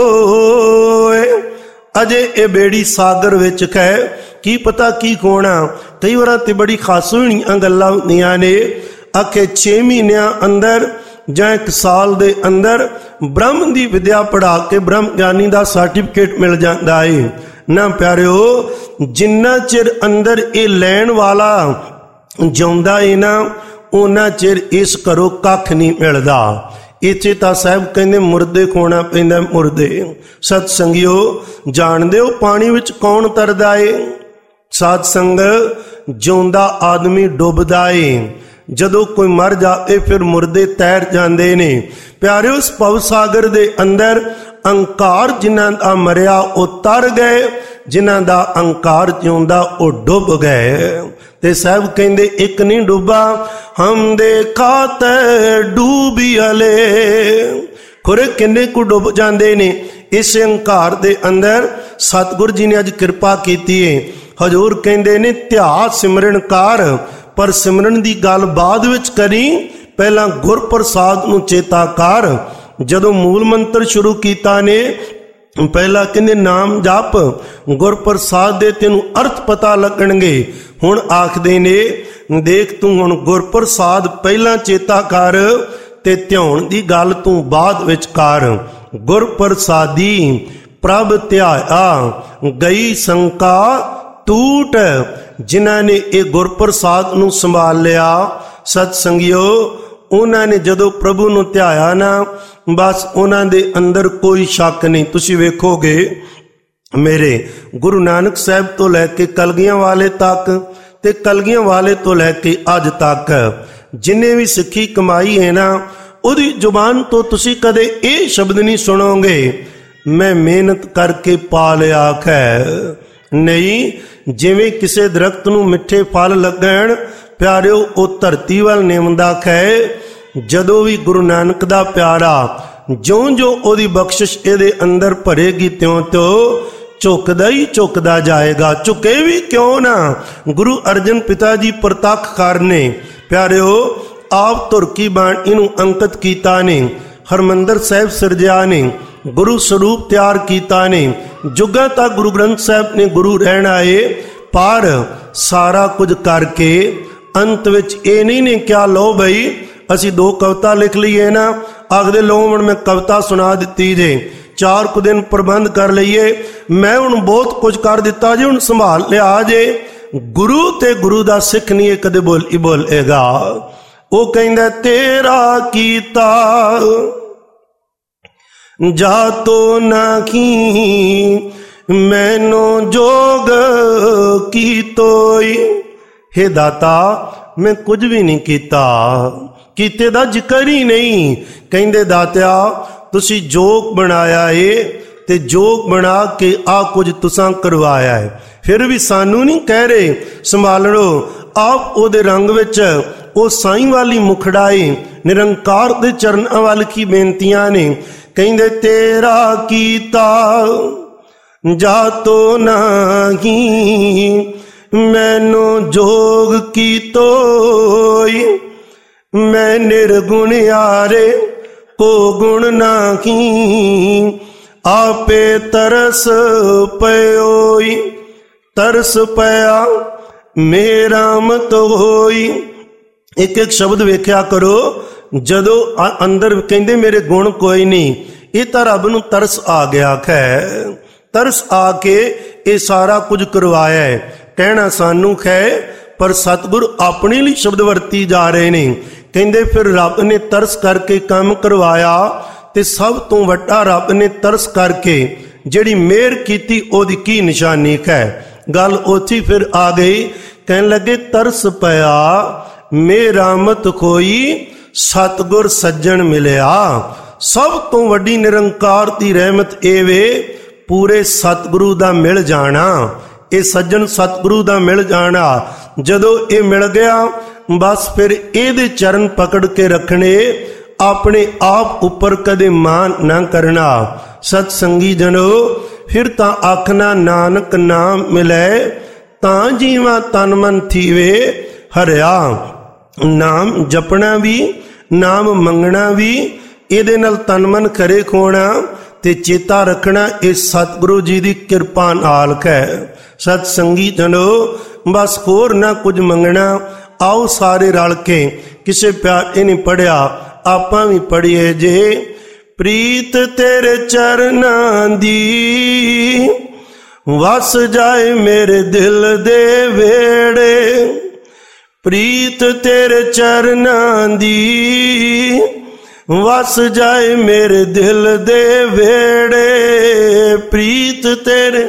[SPEAKER 1] ਹੋਏ। ਅਜੇ ਇਹ ਬੇੜੀ ਸਾਗਰ ਵਿੱਚ ਹੈ, ਕੀ ਪਤਾ ਕੀ ਹੋਣਾ। ਕਈ ਵਾਰਾਂ ਤੇ ਬੜੀ ਖਾਸੂਣੀਆਂ ਗੱਲਾਂ ਹੁੰਦੀਆਂ ਨੇ। ਆਖੇ 6 ਮਹੀਨਿਆਂ ਅੰਦਰ ਜਾਂ 1 ਸਾਲ ਦੇ ਅੰਦਰ ਬ੍ਰਹਮ ਦੀ ਵਿਦਿਆ ਪੜ੍ਹਾ ਕੇ ਬ੍ਰਹਮ ਗਿਆਨੀ ਦਾ ਸਰਟੀਫਿਕੇਟ ਮਿਲ ਜਾਂਦਾ ਏ। ਨਾ ਪਿਆਰਿਓ, ਜਿੰਨਾ ਚਿਰ ਅੰਦਰ ਇਹ ਲੈਣ ਵਾਲਾ ਜਿਉਂਦਾ ਏ ਨਾ, ਉਹਨਾਂ ਚਿਰ ਇਸ ਘਰੋਂ ਕੱਖ ਨਹੀਂ ਮਿਲਦਾ। ਇੱਥੇ ਤਾਂ ਸਾਹਿਬ ਕਹਿੰਦੇ ਮੁਰਦੇ ਖੋਣਾ ਪੈਂਦਾ, ਮੁਰਦੇ। ਸਤ ਸੰਗਿਓ, ਜਾਣਦੇ ਹੋ ਪਾਣੀ ਵਿੱਚ ਕੌਣ ਤਰਦਾ ਏ? ਸਾਧ ਸੰਗ, ਜਿਉਂਦਾ ਆਦਮੀ ਡੁੱਬਦਾ ਏ। ਜਦੋਂ ਕੋਈ ਮਰ ਜਾਏ ਫਿਰ ਮੁਰਦੇ ਤੈਰ ਜਾਂਦੇ ਨੇ। ਪਿਆਰਿਓ, ਇਸ ਭਵ ਸਾਗਰ ਦੇ ਅੰਦਰ ਅਹੰਕਾਰ ਜਿਨ੍ਹਾਂ ਦਾ ਮਰਿਆ ਉਹ ਤਰ ਗਏ, ਜਿਨ੍ਹਾਂ ਦਾ ਅਹੰਕਾਰ ਜਿਉਂਦਾ ਉਹ ਡੁੱਬ ਗਏ। ਤੇ ਸਾਹਿਬ ਕਹਿੰਦੇ ਇੱਕ ਨਹੀਂ ਡੁੱਬਾ, ਹਮ ਦੇਖਾ ਤੈ ਡੂਬੀ ਹਲੇ। ਖੁਰੇ ਕਿੰਨੇ ਕੁ ਡੁੱਬ ਜਾਂਦੇ ਨੇ ਇਸ ਅਹੰਕਾਰ ਦੇ ਅੰਦਰ। ਸਤਿਗੁਰ ਜੀ ਨੇ ਅੱਜ ਕਿਰਪਾ ਕੀਤੀ ਹੈ। ਹਜ਼ੂਰ ਕਹਿੰਦੇ ਨੇ ਧਿਆ ਸਿਮਰਨ ਕਰ, ਪਰ ਸਿਮਰਨ ਦੀ ਗੱਲ ਬਾਅਦ ਵਿੱਚ ਕਰੀ, ਪਹਿਲਾਂ ਗੁਰਪ੍ਰਸਾਦ ਨੂੰ ਚੇਤਾ ਕਰ। ਜਦੋਂ ਮੂਲ ਮੰਤਰ ਸ਼ੁਰੂ ਕੀਤਾ ਨੇ, ਪਹਿਲਾਂ ਕਹਿੰਦੇ ਨਾਮ ਜਪ, ਗੁਰਪ੍ਰਸਾਦ ਦੇ ਤੈਨੂੰ ਅਰਥ ਪਤਾ ਲੱਗਣਗੇ। ਹੁਣ ਆਖਦੇ ਨੇ ਦੇਖ ਤੂੰ ਹੁਣ ਗੁਰਪ੍ਰਸਾਦ ਪਹਿਲਾਂ ਚੇਤਾ ਕਰ ਤੇ ਧਿਆਉਣ ਦੀ ਗੱਲ ਤੂੰ ਬਾਅਦ ਵਿੱਚ ਕਰ। ਗੁਰਪ੍ਰਸਾਦੀ ਪ੍ਰਭ ਧਿਆਇਆ, ਗਈ ਸ਼ੰਕਾ ਟੂਟ। ਜਿਨ੍ਹਾਂ ਨੇ ਇਹ ਗੁਰਪ੍ਰਸਾਦ ਨੂੰ ਸੰਭਾਲ ਲਿਆ, ਸਤ ਸੰਗਿਓ, ਉਹਨਾਂ ਨੇ ਜਦੋਂ ਪ੍ਰਭੂ ਨੂੰ ਧਿਆਇਆ ਨਾ, ਬਸ ਉਹਨਾਂ ਦੇ ਅੰਦਰ ਕੋਈ ਸ਼ੱਕ ਨਹੀਂ। ਤੁਸੀਂ ਵੇਖੋਗੇ ਮੇਰੇ ਗੁਰੂ ਨਾਨਕ ਸਾਹਿਬ ਤੋਂ ਲੈ ਕੇ ਕਲਗੀਆਂ ਵਾਲੇ ਤੱਕ ਤੇ ਕਲਗੀਆਂ ਵਾਲੇ ਤੋਂ ਲੈ ਕੇ ਅੱਜ ਤੱਕ ਜਿੰਨੇ ਵੀ ਸਿੱਖੀ ਕਮਾਈ ਹੈ ਨਾ, ਉਹਦੀ ਜ਼ੁਬਾਨ ਤੋਂ ਤੁਸੀਂ ਕਦੇ ਇਹ ਸ਼ਬਦ ਨਹੀਂ ਸੁਣੋਗੇ ਮੈਂ ਮਿਹਨਤ ਕਰਕੇ ਪਾ ਲਿਆ ਹੈ। ਨਹੀਂ, ਜਿਵੇਂ ਕਿਸੇ ਦਰਖਤ ਨੂੰ ਮਿੱਠੇ ਫਲ ਲੱਗਣ ਪਿਆਰਿਓ, ਉਹ ਧਰਤੀ ਵੱਲ ਨਿਮਦਾ ਹੈ। ਜਦੋਂ ਵੀ ਗੁਰੂ ਨਾਨਕ ਦਾ ਪਿਆਰਾ ਜਿਉਂ-ਜਿਉਂ ਉਹਦੀ ਬਖਸ਼ਿਸ਼ ਇਹਦੇ ਅੰਦਰ ਭਰੇਗੀ, ਤਿਉਂ-ਤਿਉਂ ਝੁਕਦਾ ਹੀ ਝੁਕਦਾ ਜਾਏਗਾ। ਝੁਕੇ ਵੀ ਕਿਉਂ ਨਾ। ਗੁਰੂ ਅਰਜਨ ਪਿਤਾ ਜੀ ਪ੍ਰਤੱਖ ਕਰਨੇ ਪਿਆਰਿਓ, ਆਪ ਤੁਰਕੀ ਬਾਣੀ ਨੂੰ ਅੰਕਿਤ ਕੀਤਾ ਨੇ, ਹਰਮੰਦਰ ਸਾਹਿਬ ਸਿਰਜਿਆ ਨੇ, ਗੁਰੂ ਸਰੂਪ ਤਿਆਰ ਕੀਤਾ ਨੇ, ਜੁਗਾਂ ਤੱਕ ਗੁਰੂ ਗ੍ਰੰਥ ਸਾਹਿਬ ਨੇ ਗੁਰੂ ਰਹਿਣਾ ਏ। ਪਰ ਸਾਰਾ ਕੁਝ ਕਰਕੇ ਅੰਤ ਵਿੱਚ ਇਹ ਨਹੀਂ ਨੇ ਕਿਹਾ ਲਓ ਬਈ ਅਸੀਂ 2 ਕਵਿਤਾ ਲਿਖ ਲਈਏ ਨਾ, ਆਖਦੇ ਲਓ ਹੁਣ ਮੈਂ ਕਵਿਤਾ ਸੁਣਾ ਦਿੱਤੀ ਜੇ, 4 ਕੁ ਦਿਨ ਪ੍ਰਬੰਧ ਕਰ ਲਈਏ, ਮੈਂ ਹੁਣ ਬਹੁਤ ਕੁਝ ਕਰ ਦਿੱਤਾ ਜੇ, ਹੁਣ ਸੰਭਾਲ ਲਿਆ ਜੇ। ਗੁਰੂ ਤੇ ਗੁਰੂ ਦਾ ਸਿੱਖ ਨਹੀਂ ਇਹ ਕਦੇ ਬੋਲੇਗਾ। ਉਹ ਕਹਿੰਦਾ ਤੇਰਾ ਕੀਤਾ ਜਾਤੋ ਨਾਹੀ, ਮੈਨੂੰ ਜੋਗ ਕੀਤੋਈ। ਹੇ ਦਾਤਾ, ਮੈਂ ਕੁਝ ਵੀ ਨਹੀਂ ਕੀਤਾ, ਕੀਤੇ ਦਾ ਜ਼ਿਕਰ ਹੀ ਨਹੀਂ। ਕਹਿੰਦੇ ਦਾਤਿਆ, ਤੁਸੀਂ ਜੋਗ ਬਣਾਇਆ ਏ ਤੇ ਜੋਗ ਬਣਾ ਕੇ ਆ ਕੁਝ ਤੁਸਾਂ ਕਰਵਾਇਆ ਹੈ, ਫਿਰ ਵੀ ਸਾਨੂੰ ਨਹੀਂ ਕਹਿ ਰਹੇ ਸੰਭਾਲ ਲਓ। ਆਪ ਉਹਦੇ ਰੰਗ ਵਿੱਚ ਉਹ ਸਾਈਂ ਵਾਲੀ ਮੁਖੜਾਈ ਨਿਰੰਕਾਰ ਦੇ ਚਰਨਾਂ ਵੱਲ ਕੀ ਬੇਨਤੀਆਂ ਨੇ। ਕਹਿੰਦੇ ਤੇਰਾ ਕੀਤਾ ਜਾਤੋ ਨਾਹੀ, ਮੈਨੂੰ ਜੋਗ ਕੀਤੋਈ। ਮੈਂ ਨਿਰਗੁਣਿਆਰੇ ਕੋ ਗੁਣ ਨਾਹੀ, ਆਪੇ ਤਰਸ ਪਇਓਈ। ਤਰਸ ਪਿਆ ਮੇਰਾ ਮਤ ਹੋਈ। ਇੱਕ ਇੱਕ ਸ਼ਬਦ ਵੇਖਿਆ ਕਰੋ। ਜਦੋਂ ਅੰਦਰ ਕਹਿੰਦੇ ਮੇਰੇ ਗੁਣ ਕੋਈ ਨਹੀਂ, ਇਹ ਤਾਂ ਰੱਬ ਨੂੰ ਤਰਸ ਆ ਗਿਆ ਹੈ। ਤਰਸ ਆ ਕੇ ਇਹ ਸਾਰਾ ਕੁਝ ਕਰਵਾਇਆ ਹੈ। ਕਹਿਣਾ ਸਾਨੂੰ ਹੈ, ਪਰ ਸਤਿਗੁਰ ਆਪਣੇ ਲਈ ਸ਼ਬਦ ਵਰਤੀ ਜਾ ਰਹੇ ਨੇ। ਕਹਿੰਦੇ ਫਿਰ ਰੱਬ ਨੇ ਤਰਸ ਕਰਕੇ ਕੰਮ ਕਰਵਾਇਆ ਤੇ ਸਭ ਤੋਂ ਵੱਡਾ ਰੱਬ ਨੇ ਤਰਸ ਕਰਕੇ ਜਿਹੜੀ ਮਿਹਰ ਕੀਤੀ ਉਹਦੀ ਕੀ ਨਿਸ਼ਾਨੀ ਹੈ। ਗੱਲ ਉੱਥੇ ਫਿਰ ਆ ਗਈ, ਕਹਿਣ ਲੱਗੇ ਤਰਸ ਪਿਆ ਮੇਰਾਮਤ ਕੋਈ ਸਤਿਗੁਰ ਸੱਜਣ ਮਿਲਿਆ। ਸਭ ਤੋਂ ਵੱਡੀ ਨਿਰੰਕਾਰ ਦੀ ਰਹਿਮਤ ਇਹ ਵੇ ਪੂਰੇ ਸਤਿਗੁਰੂ ਦਾ ਮਿਲ ਜਾਣਾ, ਇਹ ਸੱਜਣ ਸਤਿਗੁਰੂ ਦਾ ਮਿਲ ਜਾਣਾ। ਜਦੋਂ ਇਹ ਮਿਲ ਗਿਆ ਬਸ ਫਿਰ ਇਹਦੇ ਚਰਨ ਪਕੜ ਕੇ ਰੱਖਣੇ, ਆਪਣੇ ਆਪ ਉੱਪਰ ਕਦੇ ਮਾਨ ਨਾ ਕਰਨਾ। ਸਤ ਸੰਗੀ ਜਨੋ ਫਿਰ ਤਾਂ ਆਖਣਾ ਨਾਨਕ ਨਾਮ ਮਿਲੇ, ਤਾਂ ਜੀਵਾਂ ਤਨ ਮਨ ਥੀਵੇ ਹਰਿਆ। ਨਾਮ ਜਪਣਾ ਵੀ, ਨਾਮ ਮੰਗਣਾ ਵੀ, ਇਹਦੇ ਨਾਲ ਤਨ ਮਨ ਖਰੇ ਖੋਣਾ ਤੇ ਚੇਤਾ ਰੱਖਣਾ ਇਹ ਸਤਿਗੁਰੂ ਜੀ ਦੀ ਕਿਰਪਾ ਨਾਲ ਹੈ। ਸਤ ਸੰਗੀ ਜਨੋ ਬਸ ਹੋਰ ਨਾ ਕੁਝ ਮੰਗਣਾ। ਆਓ ਸਾਰੇ ਰਲ ਕੇ ਕਿਸੇ ਪਿਆਰੇ ਨੇ ਪੜਿਆ, ਆਪਾਂ ਵੀ ਪੜੀਏ ਜੇ। ਪ੍ਰੀਤ ਤੇਰੇ ਚਰਨਾਂ ਦੀ ਵਸ ਜਾਏ ਮੇਰੇ ਦਿਲ ਦੇ ਵੇੜੇ, ਪ੍ਰੀਤ ਤੇਰੇ ਚਰਨਾਂ ਦੀ ਵਸ ਜਾਏ ਮੇਰੇ ਦਿਲ ਦੇ ਵੇੜੇ, ਪ੍ਰੀਤ ਤੇਰੇ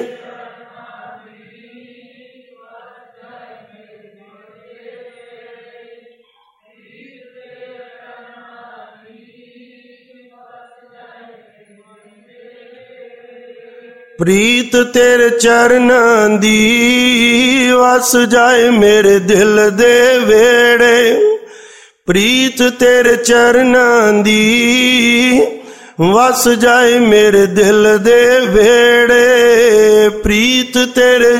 [SPEAKER 1] ਪ੍ਰੀਤ ਤੇਰੇ ਚਰਨਾਂ ਦੀ ਵਸ ਜਾਏ ਮੇਰੇ ਦਿਲ ਦੇ ਵੇੜੇ, ਪ੍ਰੀਤ ਤੇਰੇ ਚਰਨਾਂ ਦੀ ਵਸ ਜਾਏ ਮੇਰੇ ਦਿਲ ਦੇ ਵੇੜੇ, ਪ੍ਰੀਤ ਤੇਰੇ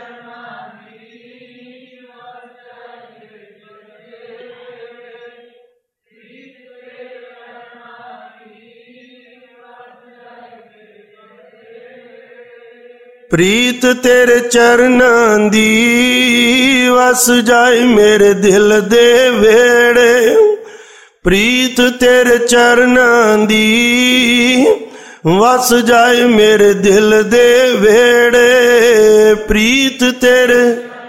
[SPEAKER 1] ਪ੍ਰੀਤ ਤੇਰੇ ਚਰਨਾਂ ਦੀ ਵਸ ਜਾਏ ਮੇਰੇ ਦਿਲ ਦੇ ਵੇੜੇ, ਪ੍ਰੀਤ ਤੇਰੇ ਚਰਨਾਂ ਦੀ ਵਸ ਜਾਏ ਮੇਰੇ ਦਿਲ ਦੇ ਵੇੜੇ, ਪ੍ਰੀਤ ਤੇਰੇ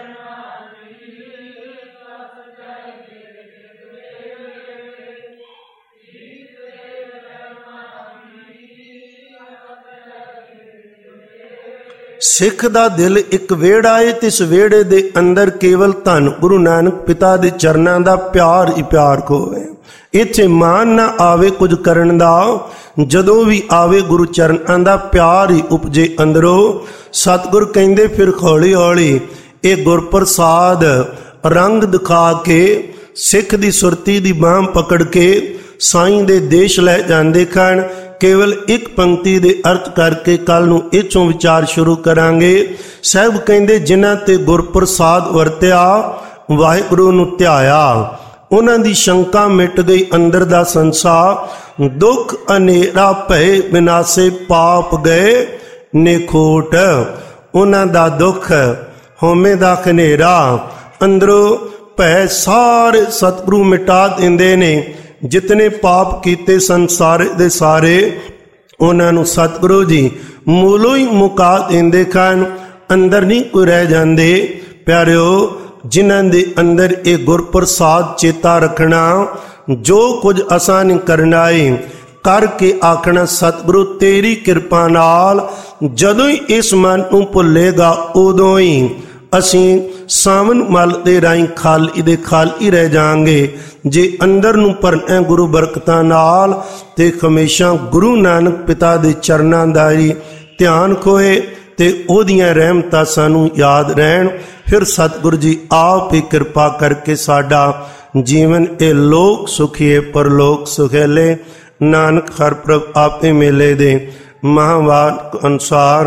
[SPEAKER 1] ਸਿੱਖ ਦਾ ਦਿਲ ਇੱਕ ਵਿਹੜਾ ਏ ਤੇ ਇਸ ਵਿਹੜੇ ਦੇ ਅੰਦਰ ਕੇਵਲ ਧੰਨ ਗੁਰੂ ਨਾਨਕ ਪਿਤਾ ਦੇ ਚਰਨਾਂ ਦਾ ਪਿਆਰ ਹੀ ਪਿਆਰ ਹੋਵੇ। ਇੱਥੇ ਮਾਨ ਨਾ ਆਵੇ ਕੁਝ ਕਰਨ ਦਾ, ਜਦੋਂ ਵੀ ਆਵੇ ਗੁਰੂ ਚਰਨਾਂ ਦਾ ਪਿਆਰ ਹੀ ਉਪਜੇ ਅੰਦਰੋਂ। ਸਤਿਗੁਰ ਕਹਿੰਦੇ ਫਿਰ ਹੌਲੀ ਹੌਲੀ ਇਹ ਗੁਰਪ੍ਰਸਾਦ ਰੰਗ ਦਿਖਾ ਕੇ ਸਿੱਖ ਦੀ ਸੁਰਤੀ ਦੀ ਬਾਂਹ ਪਕੜ ਕੇ ਸਾਈਂ ਦੇ ਦੇਸ਼ ਲੈ ਜਾਂਦੇ ਹਨ। ਕੇਵਲ ਇੱਕ ਪੰਕਤੀ ਦੇ ਅਰਥ ਕਰਕੇ ਕੱਲ ਨੂੰ ਇੱਥੋਂ ਵਿਚਾਰ ਸ਼ੁਰੂ ਕਰਾਂਗੇ। ਸਾਹਿਬ ਕਹਿੰਦੇ ਜਿਨ੍ਹਾਂ ਤੇ ਗੁਰਪ੍ਰਸਾਦ ਵਰਤਿਆ, ਵਾਹਿਗੁਰੂ ਨੂੰ ਧਿਆਇਆ, ਉਹਨਾਂ ਦੀ ਸ਼ੰਕਾ ਮਿਟ ਗਈ, ਅੰਦਰ ਦਾ ਸੰਸਾਰ ਦੁੱਖ ਹਨੇਰਾ ਭਏ ਵਿਨਾਸੇ, ਪਾਪ ਗਏ ਨਿਖੋਟ। ਉਹਨਾਂ ਦਾ ਦੁੱਖ ਹਉਮੈ ਦਾ ਹਨੇਰਾ ਅੰਦਰੋਂ ਭੈ ਸਾਰੇ ਸਤਿਗੁਰੂ ਮਿਟਾ ਦਿੰਦੇ ਨੇ। ਜਿਤਨੇ ਪਾਪ ਕੀਤੇ ਸੰਸਾਰ ਦੇ ਸਾਰੇ ਉਹਨਾਂ ਨੂੰ ਸਤਿਗੁਰੂ ਜੀ ਮੂਲੋਂ ਹੀ ਮੁਕਾ ਦਿੰਦੇ ਹਨ, ਅੰਦਰ ਨਹੀਂ ਕੋਈ ਰਹਿ ਜਾਂਦੇ। ਪਿਆਰਿਓ, ਜਿਨ੍ਹਾਂ ਦੇ ਅੰਦਰ ਇਹ ਗੁਰਪ੍ਰਸਾਦ ਚੇਤਾ ਰੱਖਣਾ, ਜੋ ਕੁਝ ਅਸਾਂ ਨੇ ਕਰਨਾ ਏ ਕਰਕੇ ਆਖਣਾ ਸਤਿਗੁਰੂ ਤੇਰੀ ਕਿਰਪਾ ਨਾਲ। ਜਦੋਂ ਹੀ ਇਸ ਮਨ ਨੂੰ ਭੁੱਲੇਗਾ ਉਦੋਂ ਹੀ ਅਸੀਂ ਸਾਵਨ ਮਲ ਦੇ ਰਾਹੀਂ ਖਾਲੀ ਦੇ ਖਾਲੀ ਰਹਿ ਜਾਵਾਂਗੇ। ਜੇ ਅੰਦਰ ਨੂੰ ਭਰਨਾ ਗੁਰੂ ਬਰਕਤਾਂ ਨਾਲ ਤੇ ਹਮੇਸ਼ਾ ਗੁਰੂ ਨਾਨਕ ਪਿਤਾ ਦੇ ਚਰਨਾਂ ਦਾ ਹੀ ਧਿਆਨ ਖੋਏ ਤੇ ਉਹਦੀਆਂ ਰਹਿਮਤਾਂ ਸਾਨੂੰ ਯਾਦ ਰਹਿਣ। ਫਿਰ ਸਤਿਗੁਰੂ ਜੀ ਆਪ ਹੀ ਕਿਰਪਾ ਕਰਕੇ ਸਾਡਾ ਜੀਵਨ ਇਹ ਲੋਕ ਸੁਖੀਏ ਪਰਲੋਕ ਸੁਖੇਲੇ। ਨਾਨਕ ਹਰ ਪ੍ਰਭ ਆਪੇ ਮੇਲੇ ਦੇ ਮਹਾਂਵਾਕ ਅਨੁਸਾਰ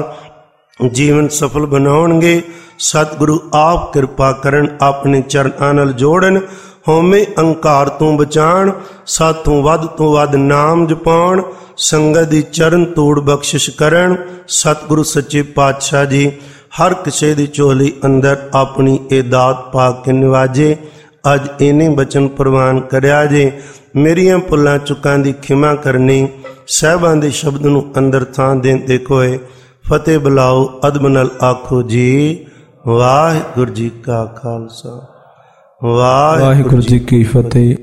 [SPEAKER 1] ਜੀਵਨ ਸਫਲ ਬਣਾਉਣਗੇ। ਸਤਿਗੁਰੂ ਆਪ ਕਿਰਪਾ ਕਰਨ, ਆਪਣੇ ਚਰਨਾਂ ਨਾਲ ਜੋੜਨ, ਹਉਮੈ ਅਹੰਕਾਰ ਤੋਂ ਬਚਾਉਣ, ਸਾਥੋਂ ਵੱਧ ਤੋਂ ਵੱਧ ਨਾਮ ਜਪਾਉਣ, ਸੰਗਤ ਦੀ ਚਰਨ ਤੋੜ ਬਖਸ਼ਿਸ਼ ਕਰਨ। ਸਤਿਗੁਰੂ ਸੱਚੇ ਪਾਤਸ਼ਾਹ ਜੀ ਹਰ ਕਿਸੇ ਦੀ ਝੋਲੀ ਅੰਦਰ ਆਪਣੀ ਇਹ ਦਾਤ ਪਾ ਕੇ ਨਿਵਾਜੇ। ਅੱਜ ਇਹਨੇ ਬਚਨ ਪ੍ਰਵਾਨ ਕਰਿਆ ਜੇ। ਮੇਰੀਆਂ ਭੁੱਲਾਂ ਚੁੱਕਾਂ ਦੀ ਖਿਮਾ ਕਰਨੀ, ਸਾਹਿਬਾਂ ਦੇ ਸ਼ਬਦ ਨੂੰ ਅੰਦਰ ਥਾਂ ਦੇਂਦੇ ਕੋਏ। ਫਤਿਹ ਬੁਲਾਓ ਅਦਬ ਨਾਲ ਆਖੋ ਜੀ ਵਾਹਿਗੁਰੂ ਜੀ ਕਾ ਖਾਲਸਾ, ਵਾਹਿਗੁਰੂ ਜੀ ਕੀ ਫਤਿਹ।